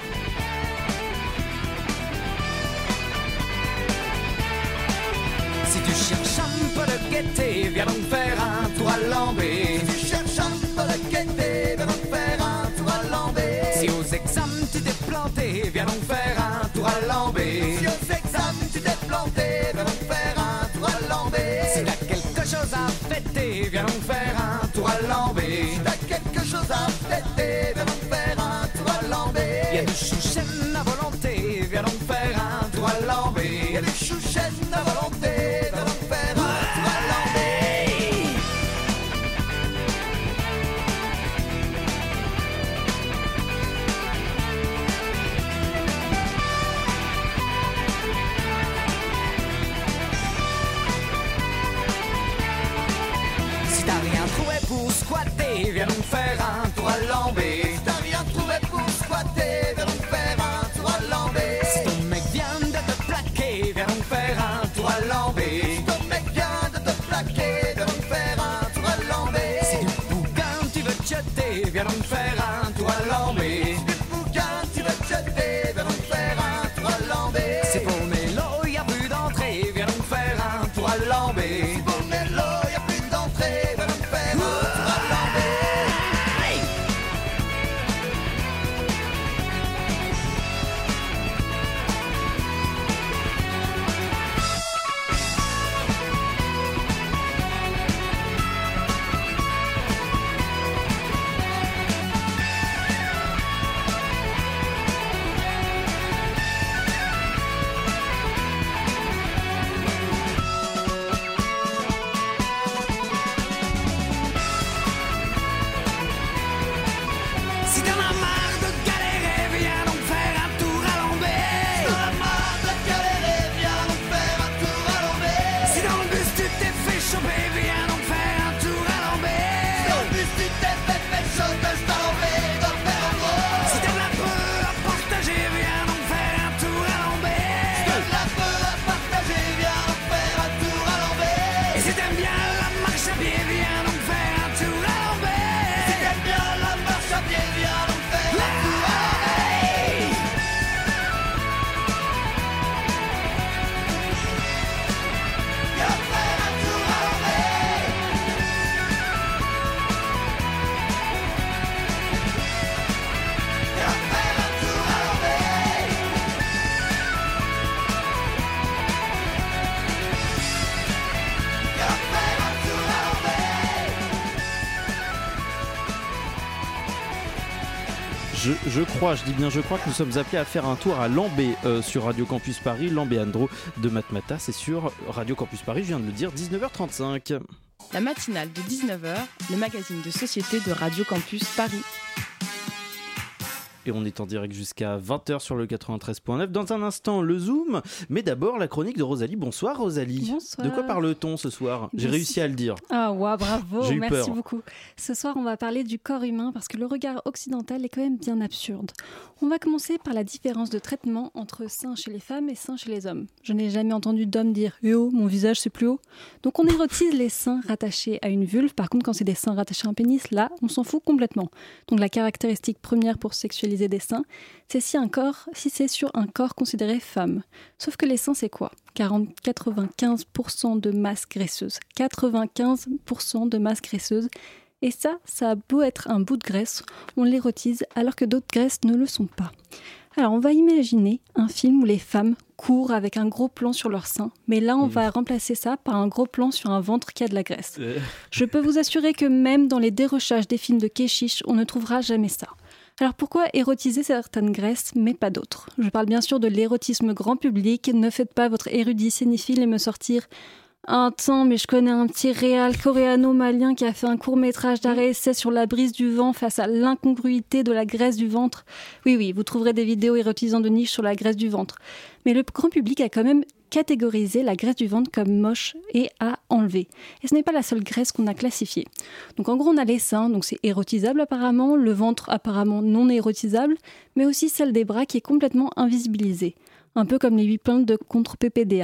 Si tu cherches un peu de gaieté, viens donc faire un tour à Lambé. Si tu cherches un peu de gaieté, viens donc faire un tour à Lambé. Si aux examens tu t'es planté, viens donc faire un tour à Lambé. Si aux examens tu t'es planté, viens donc faire un tour à Lambé. Si t'as quelque chose à fêter, viens donc faire un tour à Lambé. Si t'as quelque chose à fêter, viens donc faire un tour à Lambé. Y'a du chouchen à volonté, viens donc faire un tour à Lambé. Y'a du chouchen à volonté, viens donc faire un tour à Lambé. Si t'as rien trouvé pour squatter, viens donc faire un tour à Lambé. Si t'as rien trouvé pour squatter, viens donc faire un tour à Lambé. Si ton mec vient de te plaquer, viens donc faire un tour à Lambé. Si ton mec vient de te plaquer, viens donc faire un tour à Lambé. Si du bouquin tu veux te jeter, viens donc faire un tour à Lambé. Si du bouquin tu veux te jeter, viens donc faire un tour à Lambé. Si pour Mélo y a plus d'entrée, viens donc faire un tour à Lambé. Si pour Mélo y a plus d'entrée, viens donc faire un tour à Lambé. Si t'en as marre de galérer, viens donc faire un tour à Lambé. Si t'en as marre de galérer, viens donc faire un tour à Lambé. Si dans le bus tu t'es fait choper, viens donc faire un tour à Lambé. Si dans le bus tu t'es fait choper, à Lambé, donc faire un tour. Si t'as de la peu à partager, viens donc faire un tour à Lambé. Si t'as de la peu à partager, viens donc faire un tour à Lambé. Et si t'aimes bien la marche à pied, viens donc faire un tour à Lambé. Si t'aimes bien la marche à pied, viens donc faire un tour à Lambé. Viens faire un tour à Lambé. Viens faire un tour à Lambé. Viens faire un tour à Lambé. Je crois, je dis bien je crois que nous sommes appelés à faire un tour à Lambé sur Radio Campus Paris, Lambé Andro de Matmata, c'est sur Radio Campus Paris, je viens de le dire, 19h35. La matinale de 19h, le magazine de société de Radio Campus Paris. Et on est en direct jusqu'à 20h sur le 93.9. Dans un instant, le Zoom. Mais d'abord, la chronique de Rosalie. Bonsoir Rosalie. Bonsoir. De quoi parle-t-on ce soir ? J'ai réussi à le dire. Ah ouais, bravo, J'ai eu merci peur. beaucoup. Ce soir, on va parler du corps humain parce que le regard occidental est quand même bien absurde. On va commencer par la différence de traitement entre seins chez les femmes et seins chez les hommes. Je n'ai jamais entendu d'homme dire « Eh oh, mon visage c'est plus haut ». Donc on érotise les seins rattachés à une vulve. Par contre, quand c'est des seins rattachés à un pénis, là, on s'en fout complètement. Donc la caractéristique première pour sexualiser des seins, c'est si c'est sur un corps considéré femme. Sauf que les seins, c'est quoi ? 95% de masse graisseuse. 95% de masse graisseuse. Et ça a beau être un bout de graisse, on l'érotise alors que d'autres graisses ne le sont pas. Alors on va imaginer un film où les femmes courent avec un gros plan sur leur sein, mais là on va remplacer ça par un gros plan sur un ventre qui a de la graisse. Je peux vous assurer que même dans les dérochages des films de Keshish, on ne trouvera jamais ça. Alors pourquoi érotiser certaines graisses mais pas d'autres ? Je parle bien sûr de l'érotisme grand public, ne faites pas votre érudit cinéphile et me sortir « Attends, mais je connais un petit réal coréano-malien qui a fait un court-métrage d'arrêt-essai sur la brise du vent face à l'incongruité de la graisse du ventre. » Oui, vous trouverez des vidéos érotisantes de niche sur la graisse du ventre. Mais le grand public a quand même catégorisé la graisse du ventre comme moche et à enlever. Et ce n'est pas la seule graisse qu'on a classifiée. Donc en gros, on a les seins, donc c'est érotisable apparemment, le ventre apparemment non érotisable, mais aussi celle des bras qui est complètement invisibilisée. Un peu comme les 8 plaintes de contre PPDA.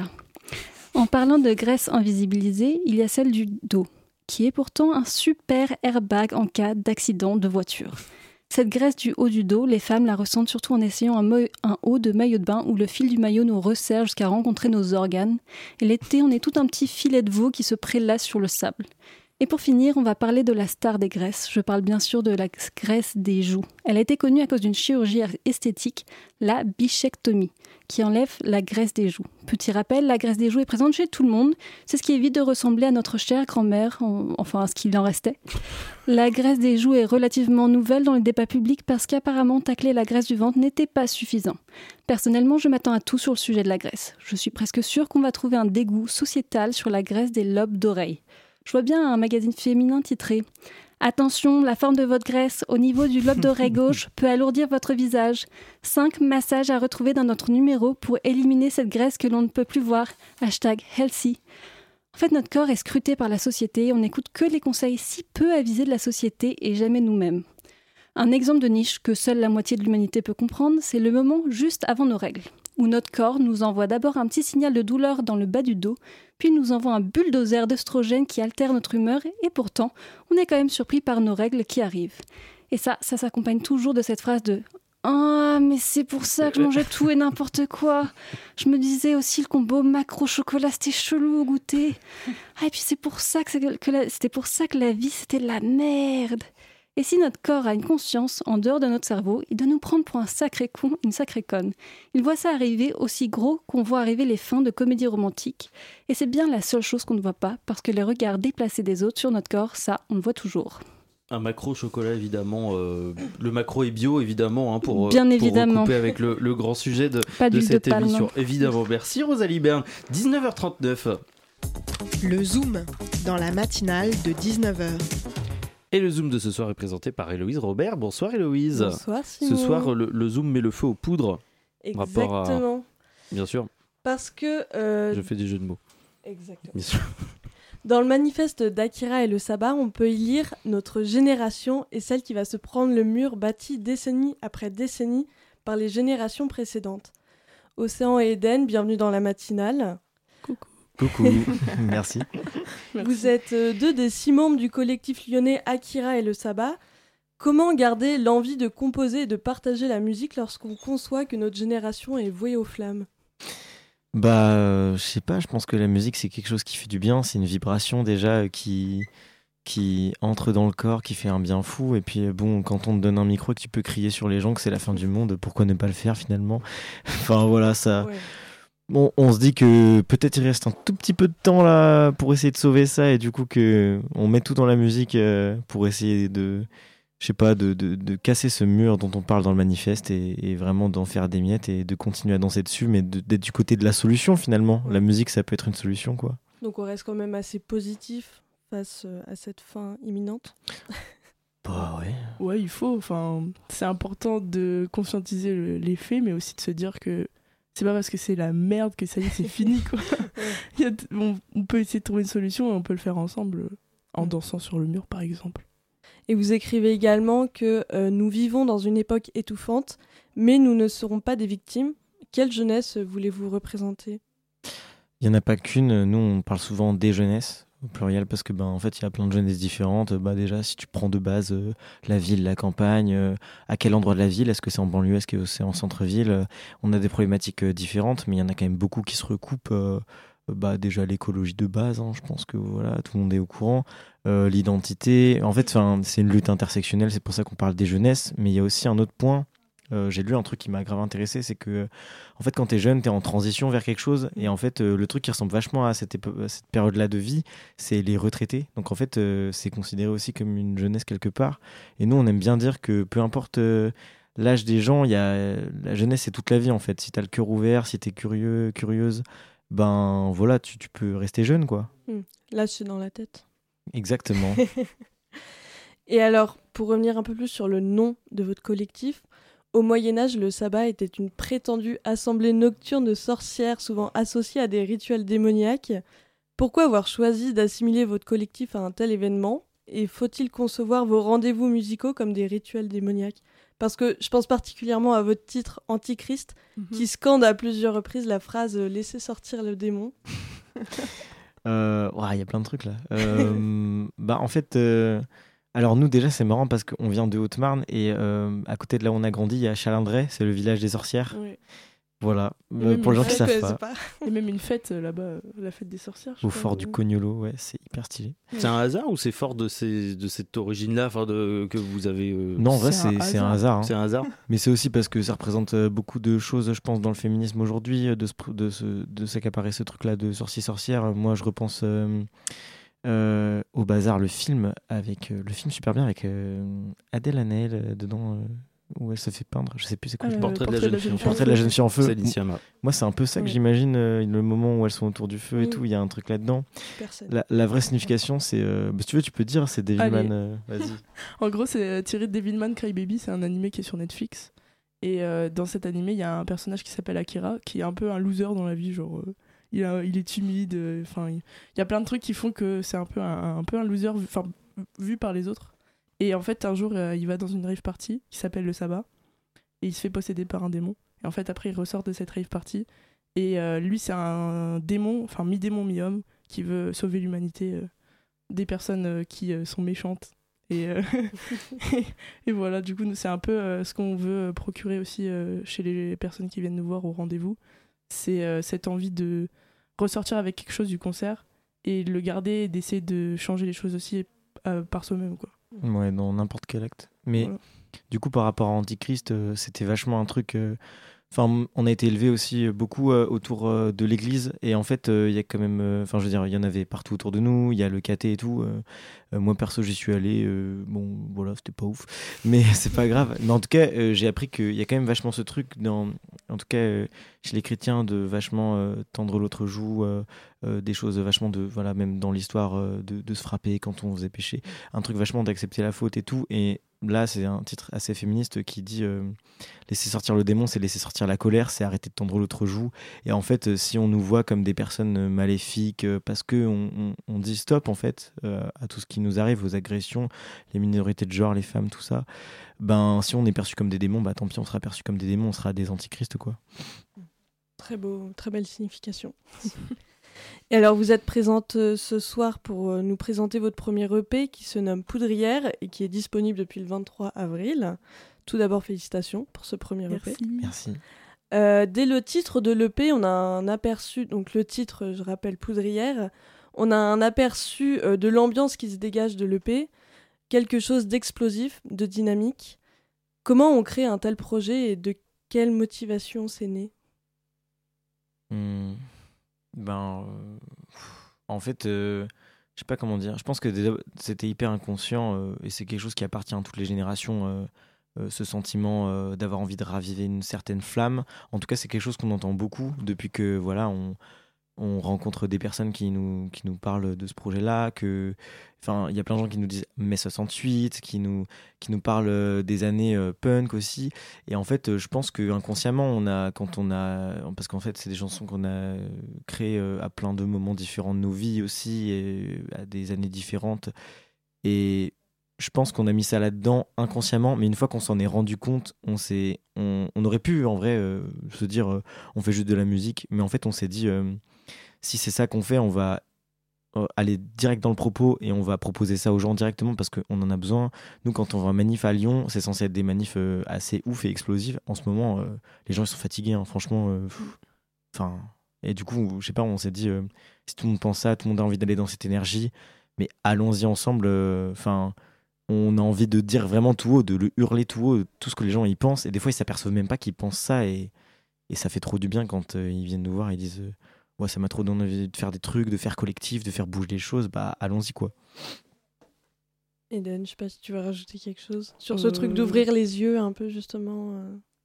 En parlant de graisse invisibilisée, il y a celle du dos, qui est pourtant un super airbag en cas d'accident de voiture. Cette graisse du haut du dos, les femmes la ressentent surtout en essayant un haut de maillot de bain où le fil du maillot nous resserre jusqu'à rencontrer nos organes. Et l'été, on est tout un petit filet de veau qui se prélasse sur le sable. Et pour finir, on va parler de la star des graisses. Je parle bien sûr de la graisse des joues. Elle a été connue à cause d'une chirurgie esthétique, la bichectomie, qui enlève la graisse des joues. Petit rappel, la graisse des joues est présente chez tout le monde. C'est ce qui évite de ressembler à notre chère grand-mère, enfin à ce qu'il en restait. La graisse des joues est relativement nouvelle dans le débat public parce qu'apparemment tacler la graisse du ventre n'était pas suffisant. Personnellement, je m'attends à tout sur le sujet de la graisse. Je suis presque sûre qu'on va trouver un dégoût sociétal sur la graisse des lobes d'oreilles. Je vois bien un magazine féminin titré « Attention, la forme de votre graisse au niveau du lobe d'oreille gauche peut alourdir votre visage. 5 massages à retrouver dans notre numéro pour éliminer cette graisse que l'on ne peut plus voir. #healthy ». En fait, notre corps est scruté par la société. On n'écoute que les conseils si peu avisés de la société et jamais nous-mêmes. Un exemple de niche que seule la moitié de l'humanité peut comprendre, c'est le moment juste avant nos règles, où notre corps nous envoie d'abord un petit signal de douleur dans le bas du dos, puis nous envoie un bulldozer d'œstrogène qui altère notre humeur, et pourtant, on est quand même surpris par nos règles qui arrivent. Et ça s'accompagne toujours de cette phrase de « Ah, mais c'est pour ça que je mangeais tout et n'importe quoi. Je me disais aussi le combo macro-chocolat, c'était chelou au goûter. Ah, et puis c'était pour ça que la vie, c'était la merde. » Et si notre corps a une conscience en dehors de notre cerveau, il doit nous prendre pour un sacré con, une sacrée conne. Il voit ça arriver aussi gros qu'on voit arriver les fins de comédies romantiques. Et c'est bien la seule chose qu'on ne voit pas, parce que les regards déplacés des autres sur notre corps, ça, on le voit toujours. Un macro chocolat évidemment, le macro est bio évidemment pour évidemment. recouper avec le grand sujet de cette émission. Évidemment, merci Rosalie Berne. 19h39. Le Zoom, dans la matinale de 19h. Et le Zoom de ce soir est présenté par Héloïse Robert. Bonsoir Héloïse. Bonsoir Simon. Ce soir, le Zoom met le feu aux poudres. Exactement. Bien sûr. Parce que... Je fais des jeux de mots. Exactement. Bien sûr. Dans le manifeste d'Akira et le sabbat, on peut y lire « Notre génération est celle qui va se prendre le mur bâti décennie après décennie par les générations précédentes. » Océan et Eden, bienvenue dans la matinale. Coucou, merci. Vous êtes 2 des 6 membres du collectif lyonnais Akira et le sabbat. Comment garder l'envie de composer et de partager la musique lorsqu'on conçoit que notre génération est vouée aux flammes ? Je sais pas, je pense que la musique c'est quelque chose qui fait du bien, c'est une vibration déjà qui entre dans le corps, qui fait un bien fou, et puis bon, quand on te donne un micro et que tu peux crier sur les gens que c'est la fin du monde, pourquoi ne pas le faire finalement ? Enfin voilà, ça... Ouais. Bon, on se dit que peut-être il reste un tout petit peu de temps là pour essayer de sauver ça, et du coup que on met tout dans la musique pour essayer de casser ce mur dont on parle dans le manifeste et vraiment d'en faire des miettes et de continuer à danser dessus, mais d'être du côté de la solution finalement. La musique, ça peut être une solution, quoi. Donc on reste quand même assez positif face à cette fin imminente. Bah ouais, Ouais, il faut. Enfin, c'est important de conscientiser les faits, mais aussi de se dire que c'est pas parce que c'est la merde que ça y est, c'est fini, quoi. On peut essayer de trouver une solution et on peut le faire ensemble en dansant sur le mur, par exemple. Et vous écrivez également que nous vivons dans une époque étouffante, mais nous ne serons pas des victimes. Quelle jeunesse voulez-vous représenter ? Il n'y en a pas qu'une. Nous, on parle souvent des jeunesses, au pluriel, parce que en fait, il y a plein de jeunesses différentes. Déjà, si tu prends de base la ville, la campagne, à quel endroit de la ville ? Est-ce que c'est en banlieue ? Est-ce que c'est en centre-ville ? On a des problématiques différentes, mais il y en a quand même beaucoup qui se recoupent. Déjà l'écologie de base, je pense que voilà, tout le monde est au courant. L'identité, en fait, c'est une lutte intersectionnelle, c'est pour ça qu'on parle des jeunesses. Mais il y a aussi un autre point. J'ai lu un truc qui m'a grave intéressé, c'est que en fait, quand t'es jeune, t'es en transition vers quelque chose, et en fait, le truc qui ressemble vachement à cette période-là de vie, c'est les retraités. Donc en fait, c'est considéré aussi comme une jeunesse quelque part. Et nous, on aime bien dire que peu importe l'âge des gens, la jeunesse, c'est toute la vie en fait. Si t'as le cœur ouvert, si t'es curieux, curieuse, voilà, tu peux rester jeune, quoi. Là, c'est dans la tête. Exactement. Et alors, pour revenir un peu plus sur le nom de votre collectif, au Moyen-Âge, le sabbat était une prétendue assemblée nocturne de sorcières, souvent associée à des rituels démoniaques. Pourquoi avoir choisi d'assimiler votre collectif à un tel événement ? Et faut-il concevoir vos rendez-vous musicaux comme des rituels démoniaques ? Parce que je pense particulièrement à votre titre Antichrist, qui scande à plusieurs reprises la phrase « Laissez sortir le démon ». Il y a plein de trucs là. En fait... Alors nous déjà c'est marrant parce qu'on vient de Haute-Marne et à côté de là où on a grandi il y a Chalindray, c'est le village des sorcières. Oui. Voilà, pour les gens qui savent pas. Il y a même une fête là-bas, la fête des sorcières. Au fort du Cognolo, ouais, c'est hyper stylé. C'est un hasard ou c'est fort de cette origine-là que vous avez Non, en vrai c'est un hasard. C'est un hasard. Mais c'est aussi parce que ça représente beaucoup de choses, je pense, dans le féminisme aujourd'hui, de s'accaparer ce truc-là de sorcier-sorcière. Moi je repense... au Bazar, le film super bien avec Adèle Haenel dedans où elle se fait peindre, je sais plus c'est quoi. Portrait de la jeune fille en feu. Portrait de la jeune fille en feu. C'est Alicia Ma. Moi c'est un peu ça que j'imagine, le moment où elles sont autour du feu et tout, il y a un truc là-dedans. La vraie signification c'est, si tu veux tu peux dire, c'est Devilman. Vas-y. En gros c'est tiré de Devilman Crybaby, c'est un animé qui est sur Netflix et dans cet animé il y a un personnage qui s'appelle Akira qui est un peu un loser dans la vie, genre il est timide, il y a plein de trucs qui font que c'est un peu un loser vu par les autres. Et en fait un jour il va dans une rave party qui s'appelle le sabbat et il se fait posséder par un démon et en fait après il ressort de cette rave party et lui c'est un démon, mi-démon mi-homme qui veut sauver l'humanité des personnes qui sont méchantes et voilà, du coup c'est un peu ce qu'on veut procurer aussi chez les personnes qui viennent nous voir au rendez-vous. C'est cette envie de ressortir avec quelque chose du concert et de le garder et d'essayer de changer les choses aussi par soi-même, quoi. Ouais, dans n'importe quel acte. Mais voilà. Du coup, par rapport à Antichrist, c'était vachement un truc... on a été élevé aussi beaucoup autour de l'église et en fait il y a quand même il y en avait partout autour de nous, il y a le caté et tout, moi perso j'y suis allé, c'était pas ouf mais c'est pas grave, mais en tout cas j'ai appris qu'il y a quand même vachement ce truc en tout cas chez les chrétiens de vachement tendre l'autre joue, des choses vachement de même dans l'histoire de se frapper quand on faisait péché, un truc vachement d'accepter la faute et tout. Et là, c'est un titre assez féministe qui dit laisser sortir le démon, c'est laisser sortir la colère, c'est arrêter de tendre l'autre joue. Et en fait, si on nous voit comme des personnes maléfiques, parce que on dit stop en fait à tout ce qui nous arrive, aux agressions, les minorités de genre, les femmes, tout ça. Si on est perçu comme des démons, tant pis, on sera perçu comme des démons, on sera des antichristes, quoi. Très beau, très belle signification. Et alors, vous êtes présente ce soir pour nous présenter votre premier EP qui se nomme Poudrière et qui est disponible depuis le 23 avril. Tout d'abord, félicitations pour ce premier EP. Merci. Dès le titre de l'EP, on a un aperçu, donc le titre, je rappelle, Poudrière, on a un aperçu de l'ambiance qui se dégage de l'EP, quelque chose d'explosif, de dynamique. Comment on crée un tel projet et de quelle motivation c'est né ? En fait, je sais pas comment dire. Je pense que déjà, c'était hyper inconscient et c'est quelque chose qui appartient à toutes les générations. Ce sentiment d'avoir envie de raviver une certaine flamme. En tout cas, c'est quelque chose qu'on entend beaucoup depuis que on rencontre des personnes qui nous parlent de ce projet-là, il y a plein de gens qui nous disent mai 68, qui nous parlent des années punk aussi. Et en fait, je pense qu'inconsciemment, parce qu'en fait, c'est des chansons qu'on a créées à plein de moments différents de nos vies aussi, et à des années différentes. Et je pense qu'on a mis ça là-dedans inconsciemment, mais une fois qu'on s'en est rendu compte, on aurait pu en vrai se dire on fait juste de la musique, mais en fait on s'est dit si c'est ça qu'on fait, on va aller direct dans le propos et on va proposer ça aux gens directement parce qu'on en a besoin. Nous, quand on va en manif à Lyon, c'est censé être des manifs assez ouf et explosives. En ce moment, les gens ils sont fatigués, hein, franchement. Et du coup, je sais pas, on s'est dit si tout le monde pense ça, tout le monde a envie d'aller dans cette énergie, mais allons-y ensemble. On a envie de dire vraiment tout haut, de le hurler tout haut, tout ce que les gens y pensent. Et des fois, ils s'aperçoivent même pas qu'ils pensent ça. Et ça fait trop du bien quand ils viennent nous voir et disent ouais, ça m'a trop donné envie de faire des trucs, de faire collectif, de faire bouger les choses. Bah, allons-y, quoi. Eden, je sais pas si tu veux rajouter quelque chose sur ce truc d'ouvrir les yeux un peu, justement.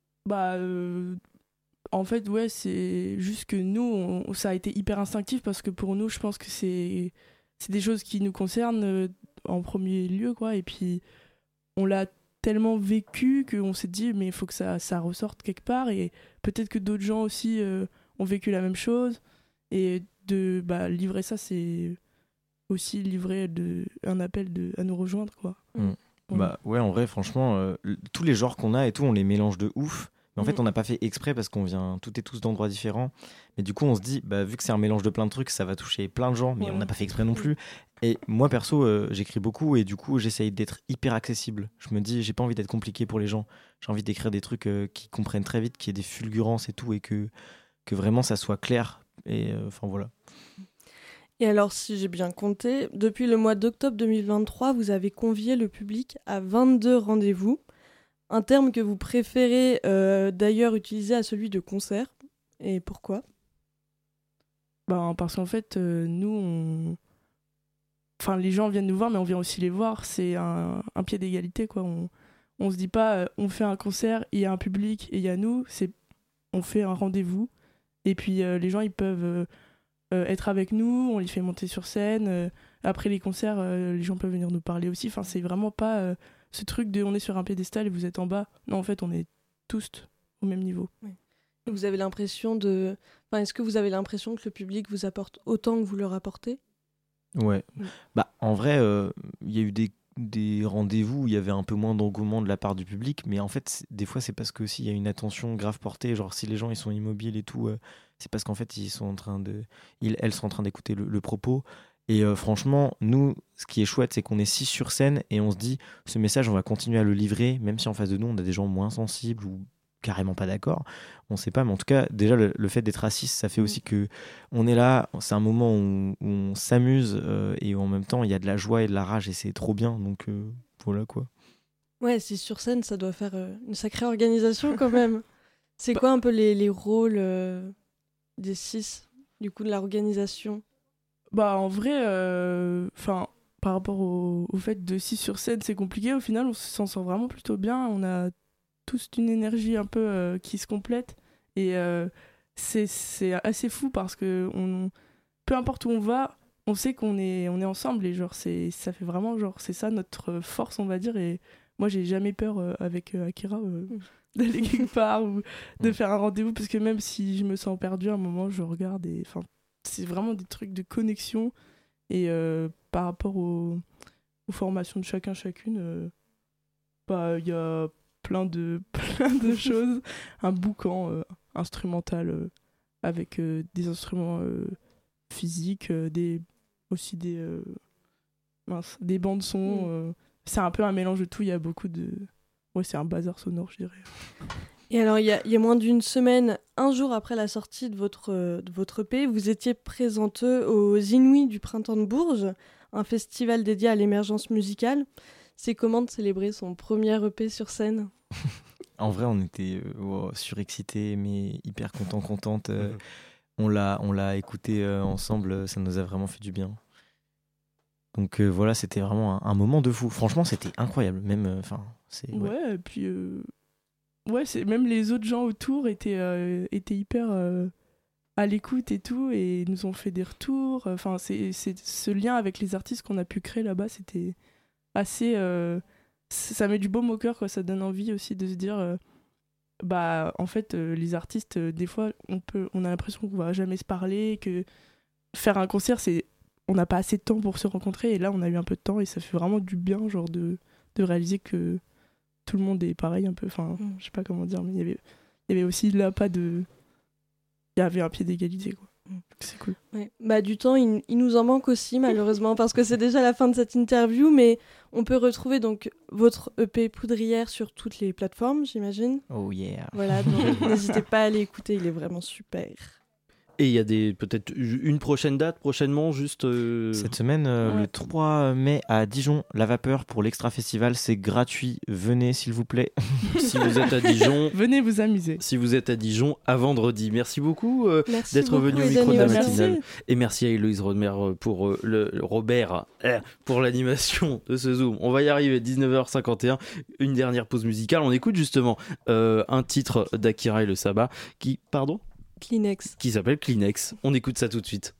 En fait, ouais, c'est juste que nous, ça a été hyper instinctif parce que pour nous, je pense que c'est des choses qui nous concernent en premier lieu, quoi. Et puis, on l'a tellement vécu qu'on s'est dit, mais il faut que ça ressorte quelque part. Et peut-être que d'autres gens aussi ont vécu la même chose. Et de livrer ça, c'est aussi livrer un appel à nous rejoindre, quoi. Bah ouais, en vrai, franchement, tous les genres qu'on a et tout, on les mélange de ouf. Mais en fait, on n'a pas fait exprès parce qu'on vient toutes et tous d'endroits différents. Mais du coup, on se dit, vu que c'est un mélange de plein de trucs, ça va toucher plein de gens, mais on n'a pas fait exprès non plus. Et moi, perso, j'écris beaucoup et du coup, j'essaye d'être hyper accessible. Je me dis, j'ai pas envie d'être compliqué pour les gens. J'ai envie d'écrire des trucs qui comprennent très vite, qu'il y ait des fulgurances et tout, et que vraiment ça soit clair. Et voilà. Et alors, si j'ai bien compté, depuis le mois d'octobre 2023, vous avez convié le public à 22 rendez-vous. Un terme que vous préférez d'ailleurs utiliser à celui de concert. Et pourquoi ? Parce qu'en fait, nous, les gens viennent nous voir, mais on vient aussi les voir. C'est un pied d'égalité, quoi. On se dit pas, on fait un concert, il y a un public et il y a nous. On fait un rendez-vous. Et puis, les gens, ils peuvent être avec nous. On les fait monter sur scène. Après les concerts, les gens peuvent venir nous parler aussi. Enfin, c'est vraiment pas... ce truc de on est sur un piédestal et vous êtes en bas. Non, en fait, on est tous au même niveau. Oui. Vous avez l'impression est-ce que vous avez l'impression que le public vous apporte autant que vous leur apportez ? Ouais. En vrai, il y a eu des rendez-vous où il y avait un peu moins d'engouement de la part du public, mais en fait, des fois, c'est parce que s'il y a une attention grave portée, genre si les gens ils sont immobiles et tout, c'est parce qu'en fait, elles sont en train d'écouter le propos. Et franchement, nous, ce qui est chouette, c'est qu'on est 6 sur scène et on se dit, ce message, on va continuer à le livrer, même si en face de nous, on a des gens moins sensibles ou carrément pas d'accord. On sait pas, mais en tout cas, déjà, le fait d'être à 6, ça fait aussi que on est là, c'est un moment où on s'amuse et où en même temps, il y a de la joie et de la rage et c'est trop bien. Donc voilà, quoi. Ouais, 6 sur scène, ça doit faire une sacrée organisation quand même. C'est quoi un peu les rôles des 6, du coup, de l'organisation ? En vrai, par rapport au fait de 6 sur scène, c'est compliqué. Au final, on s'en sort vraiment plutôt bien. On a tous une énergie un peu qui se complète. Et c'est assez fou parce que peu importe où on va, on sait qu'on est ensemble. Et genre, ça fait vraiment, genre, c'est ça notre force, on va dire. Et moi, j'ai jamais peur avec Akira d'aller quelque part ou de faire un rendez-vous. Parce que même si je me sens perdue, à un moment, je regarde et... c'est vraiment des trucs de connexion et par rapport aux formations de chacune, il y a plein de choses, un boucan instrumental avec des instruments physiques, aussi des bandes son, c'est un peu un mélange de tout, il y a beaucoup de... Ouais, c'est un bazar sonore, je dirais. Et alors, il y a moins d'une semaine, un jour après la sortie de votre EP, vous étiez présente aux Inouïs du Printemps de Bourges, un festival dédié à l'émergence musicale. C'est comment de célébrer son premier EP sur scène ? En vrai, on était surexcités, mais hyper contente. On l'a écouté ensemble, ça nous a vraiment fait du bien. Donc voilà, c'était vraiment un moment de fou. Franchement, c'était incroyable. Même, ouais, et puis... Ouais, même les autres gens autour étaient hyper à l'écoute et tout, et nous ont fait des retours. Enfin, c'est ce lien avec les artistes qu'on a pu créer là-bas, c'était assez... ça met du baume au cœur, quoi. Ça donne envie aussi de se dire... en fait, les artistes, des fois, on a l'impression qu'on va jamais se parler, que faire un concert, on n'a pas assez de temps pour se rencontrer, et là, on a eu un peu de temps, et ça fait vraiment du bien, genre, de réaliser que tout le monde est pareil, un peu. Enfin, je sais pas comment dire, mais il y avait aussi là il y avait un pied d'égalité, quoi. C'est cool. Ouais. Du temps, il nous en manque aussi, malheureusement, parce que c'est déjà la fin de cette interview, mais on peut retrouver donc votre EP Poudrière sur toutes les plateformes, j'imagine. Oh yeah. Voilà, donc n'hésitez pas à aller écouter, il est vraiment super. Et il y a peut-être une prochaine date prochainement, juste... Cette semaine, le 3 mai à Dijon, La Vapeur pour l'Extra Festival, c'est gratuit. Venez s'il vous plaît. Si vous êtes à Dijon... Venez vous amuser. Si vous êtes à Dijon, à vendredi. Merci beaucoup d'être venu au Eden, micro de la merci. matinale. Et merci à Héloïse Romer pour pour l'animation de ce Zoom. On va y arriver, 19h51. Une dernière pause musicale. On écoute justement un titre d'Akira et le Sabbat qui... Pardon ? Kleenex. Qui s'appelle Kleenex. On écoute ça tout de suite.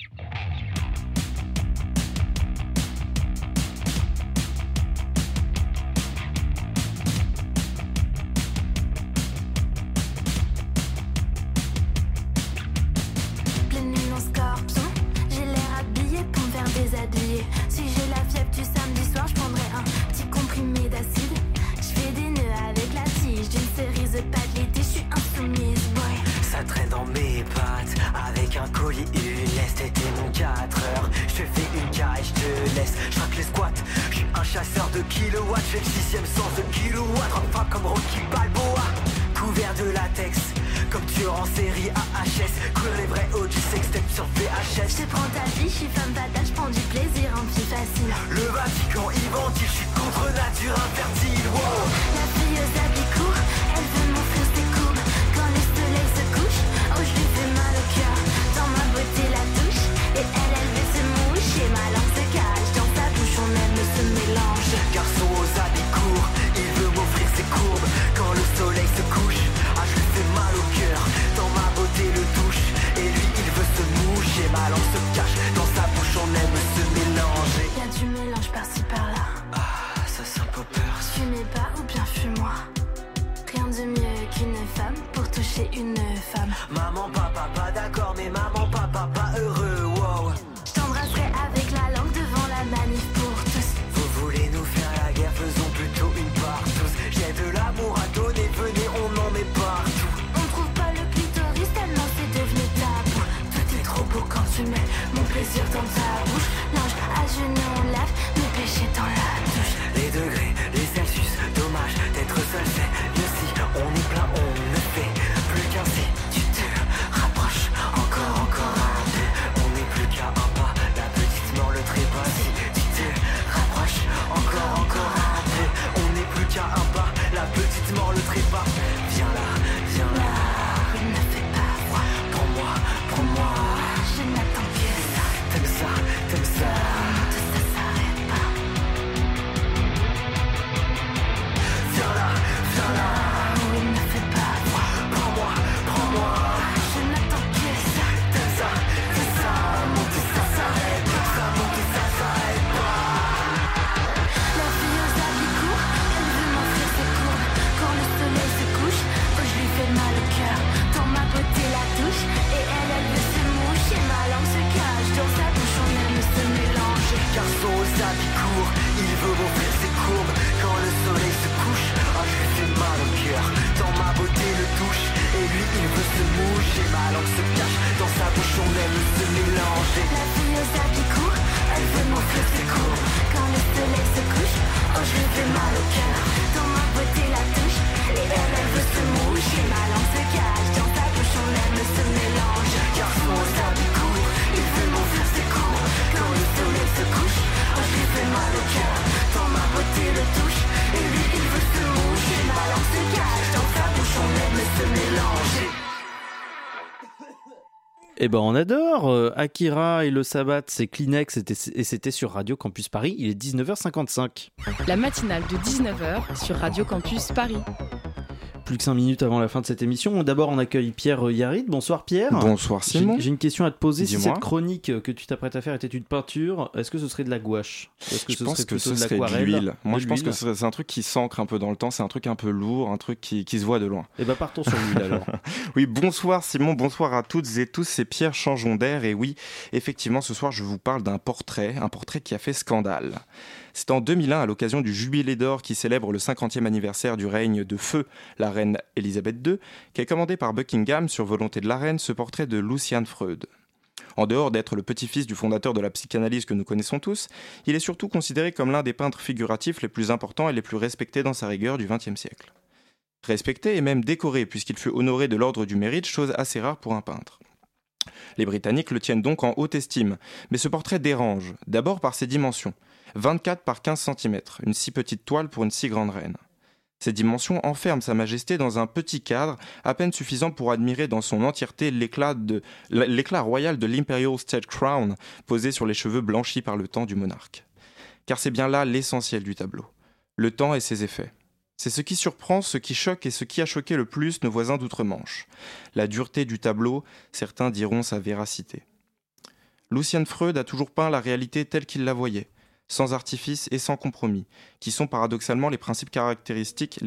Pleine lune en scorpion, j'ai l'air habillée pour me faire déshabiller. Si j'ai la fièvre du samedi soir, je prendrai un petit comprimé d'acide. Je fais des nœuds avec la tige d'une cerise pas de l'été, je suis insoumise, boy. Ça traîne dans mes pattes, avec un colis, une laisse. T'étais mon 4 heures, je te fais une caille, je te laisse. Je racle les squats, je suis un chasseur de kilowatts. Je fais le 6ème sens de kilowatt, enfin comme Rocky Balboa. Couvert de latex, comme tueur en série AHS. Courir les vrais hauts du sextape sur VHS. Je prends ta vie, je suis femme fatale, je prends du plaisir en fille facile. Le Vatican y ventile, je suis contre nature infertile. Wow. La fille aux habits courts, elle veut m'offrir ses courbes. Quand le soleil se couche, oh je lui fais mal au cœur. Dans ma beauté la touche, et elle veut se moucher. Ma langue se cache, dans sa bouche on aime ce mélange. Garçon aux habits courts, il veut m'offrir ses courbes. Quand le soleil se couche, je lui fais mal au cœur. Dans ma beauté le touche, et lui il veut se moucher. Ma langue se cache, dans sa bouche on aime se mélanger. Y'a du mélange par-ci par-là. Ça sent popper. Fumez pas ou bien fume-moi. Rien de mieux qu'une femme pour toucher une femme. Maman, papa, pas d'accord, mais maman, papa, pas heureux, wow. Je t'embrasserai avec la langue devant la manif pour tous. Vous voulez nous faire la guerre, faisons plutôt une partouze. J'ai de l'amour à donner, venez, on en met partout. On trouve pas le clitoris tellement c'est devenu tabou. Tout est trop beau quand tu mets mon plaisir dans ta bouche. Linge à genoux, on lave mes péchés dans la douche. Les degrés, les Celsius, dommage d'être seul, c'est mieux si on est plein, on ne fait plus qu'un si. Tu te rapproches encore un peu, on n'est plus qu'à un pas, la petite mort le trépas. Si tu te rapproches encore un peu, on n'est plus qu'à un pas, la petite mort le trépas. Viens là, Ne me fais pas froid. prends-moi, Je n'attends que ça. t'aimes ça, Tout ça s'arrête pas. viens là, Ne me fais pas froid. prends-moi, Je n'attends que ça. t'aimes ça, monte ça s'arrête, ça s'arrête pas. La fille aux habits courts, elle veut m'offrir ses courbes. Quand le soleil se couche, oh je lui fais mal au cœur. Dans ma beauté la touche, et elle veut se moucher. Ma langue se cache, dans sa bouche on aime se mélanger. Garçon aux habits courts, il veut m'offrir ses courbes. Quand le soleil se couche, je lui fais mal au cœur. Dans ma beauté le touche, et lui il veut se moucher. Ma langue se cache, dans sa bouche on aime se mélanger. La fille aux habits courts, elle veut m'offrir ses courbes. Quand le soleil se couche, oh je lui fais mal au cœur. Dans ma beauté la touche, et elle veut se moucher. Ma langue se cache, dans sa bouche on aime se mélanger. Garçon aux habits courts, il veut m'offrir ses courbes. Quand le soleil se couche, oh je lui fais mal au cœur. Dans ma beauté le touche, et lui il veut se moucher. Ma langue se cache, dans sa bouche on aime se mélanger. Eh ben on adore Akira et le Sabbat, c'est Kleenex et c'était sur Radio Campus Paris, il est 19h55. La matinale de 19h sur Radio Campus Paris. plus que 5 minutes avant la fin de cette émission. D'abord, on accueille Pierre Yarid. Bonsoir Pierre. Bonsoir Simon. J'ai une question à te poser. Dis-moi. Si cette chronique que tu t'apprêtes à faire était une peinture, est-ce que ce serait de la gouache? Est-ce que Je ce pense serait que plutôt ce de serait de l'aquarelle? l'huile. Moi, De je pense que l'huile. c'est un truc qui s'ancre un peu dans le temps. C'est un truc un peu lourd, un truc qui se voit de loin. Eh ben, partons sur l'huile alors. Oui, bonsoir Simon, bonsoir à toutes et tous. C'est Pierre Changeon d'air. Et oui, effectivement, ce soir, je vous parle d'un portrait qui a fait scandale. C'est en 2001, à l'occasion du Jubilé d'or qui célèbre le 50e anniversaire du règne de feu, la reine Elisabeth II, qu'est commandé par Buckingham sur volonté de la reine ce portrait de Lucian Freud. En dehors d'être le petit-fils du fondateur de la psychanalyse que nous connaissons tous, il est surtout considéré comme l'un des peintres figuratifs les plus importants et les plus respectés dans sa rigueur du XXe siècle. Respecté et même décoré puisqu'il fut honoré de l'ordre du mérite, chose assez rare pour un peintre. Les Britanniques le tiennent donc en haute estime, mais ce portrait dérange, d'abord par ses dimensions. 24 par 15 cm, une si petite toile pour une si grande reine. Ces dimensions enferment Sa Majesté dans un petit cadre, à peine suffisant pour admirer dans son entièreté l'éclat royal de l'Imperial State Crown posé sur les cheveux blanchis par le temps du monarque. Car c'est bien là l'essentiel du tableau, le temps et ses effets. C'est ce qui surprend, ce qui choque et ce qui a choqué le plus nos voisins d'outre-Manche. La dureté du tableau, certains diront sa véracité. Lucian Freud a toujours peint la réalité telle qu'il la voyait, sans artifice et sans compromis, qui sont paradoxalement les principales caractéristiques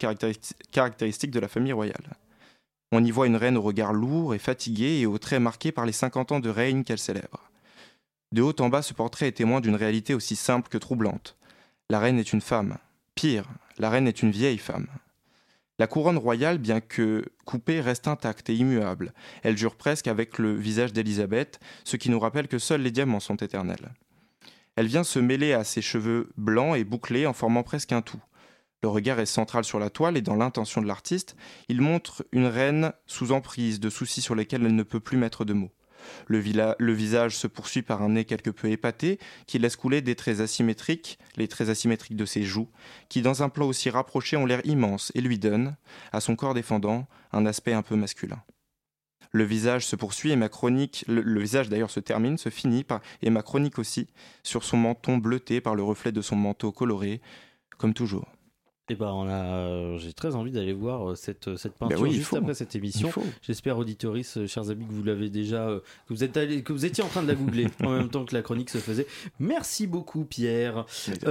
de la famille royale. On y voit une reine au regard lourd et fatigué et aux traits marqués par les 50 ans de règne qu'elle célèbre. De haut en bas, ce portrait est témoin d'une réalité aussi simple que troublante. La reine est une femme. Pire, la reine est une vieille femme. La couronne royale, bien que coupée, reste intacte et immuable. Elle jure presque avec le visage d'Élisabeth, ce qui nous rappelle que seuls les diamants sont éternels. Elle vient se mêler à ses cheveux blancs et bouclés en formant presque un tout. Le regard est central sur la toile et dans l'intention de l'artiste, il montre une reine sous emprise de soucis sur lesquels elle ne peut plus mettre de mots. Le visage se poursuit par un nez quelque peu épaté qui laisse couler des traits asymétriques, les traits asymétriques de ses joues, qui dans un plan aussi rapproché ont l'air immenses et lui donnent, à son corps défendant, un aspect un peu masculin. Le visage se poursuit et ma chronique, le visage d'ailleurs se termine, se finit, et ma chronique aussi, sur son menton bleuté par le reflet de son manteau coloré, comme toujours. Eh ben, j'ai très envie d'aller voir cette peinture juste après cette émission. J'espère, auditoris, chers amis, que vous l'avez déjà, que vous étiez en train de la googler en même temps que la chronique se faisait. Merci beaucoup, Pierre.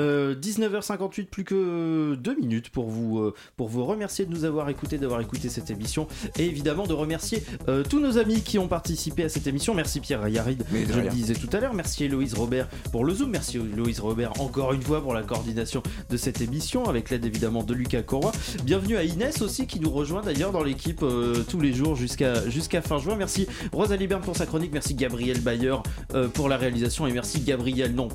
19h58, plus que 2 minutes pour vous remercier de nous avoir écoutés, d'avoir écouté cette émission, et évidemment de remercier tous nos amis qui ont participé à cette émission. Merci Pierre Yarid, je le disais tout à l'heure. Merci Héloïse Robert pour le Zoom. Merci Héloïse Robert encore une fois pour la coordination de cette émission, avec l'aide évidemment de Lucas Corroy. Bienvenue à Inès aussi qui nous rejoint d'ailleurs dans l'équipe tous les jours jusqu'à fin juin. Merci Rosalie Berne pour sa chronique, merci Gabriel Bayer pour la réalisation et merci Gabriel dans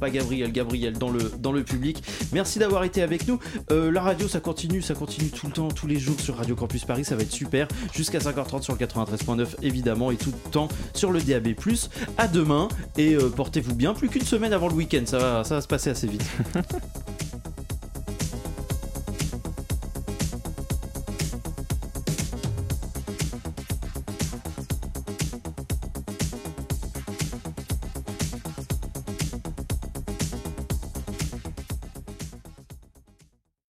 le public. Merci d'avoir été avec nous. La radio ça continue tout le temps, tous les jours sur Radio Campus Paris, ça va être super jusqu'à 5h30 sur le 93.9 évidemment et tout le temps sur le DAB+. À demain et portez-vous bien, plus qu'une semaine avant le week-end, ça va se passer assez vite.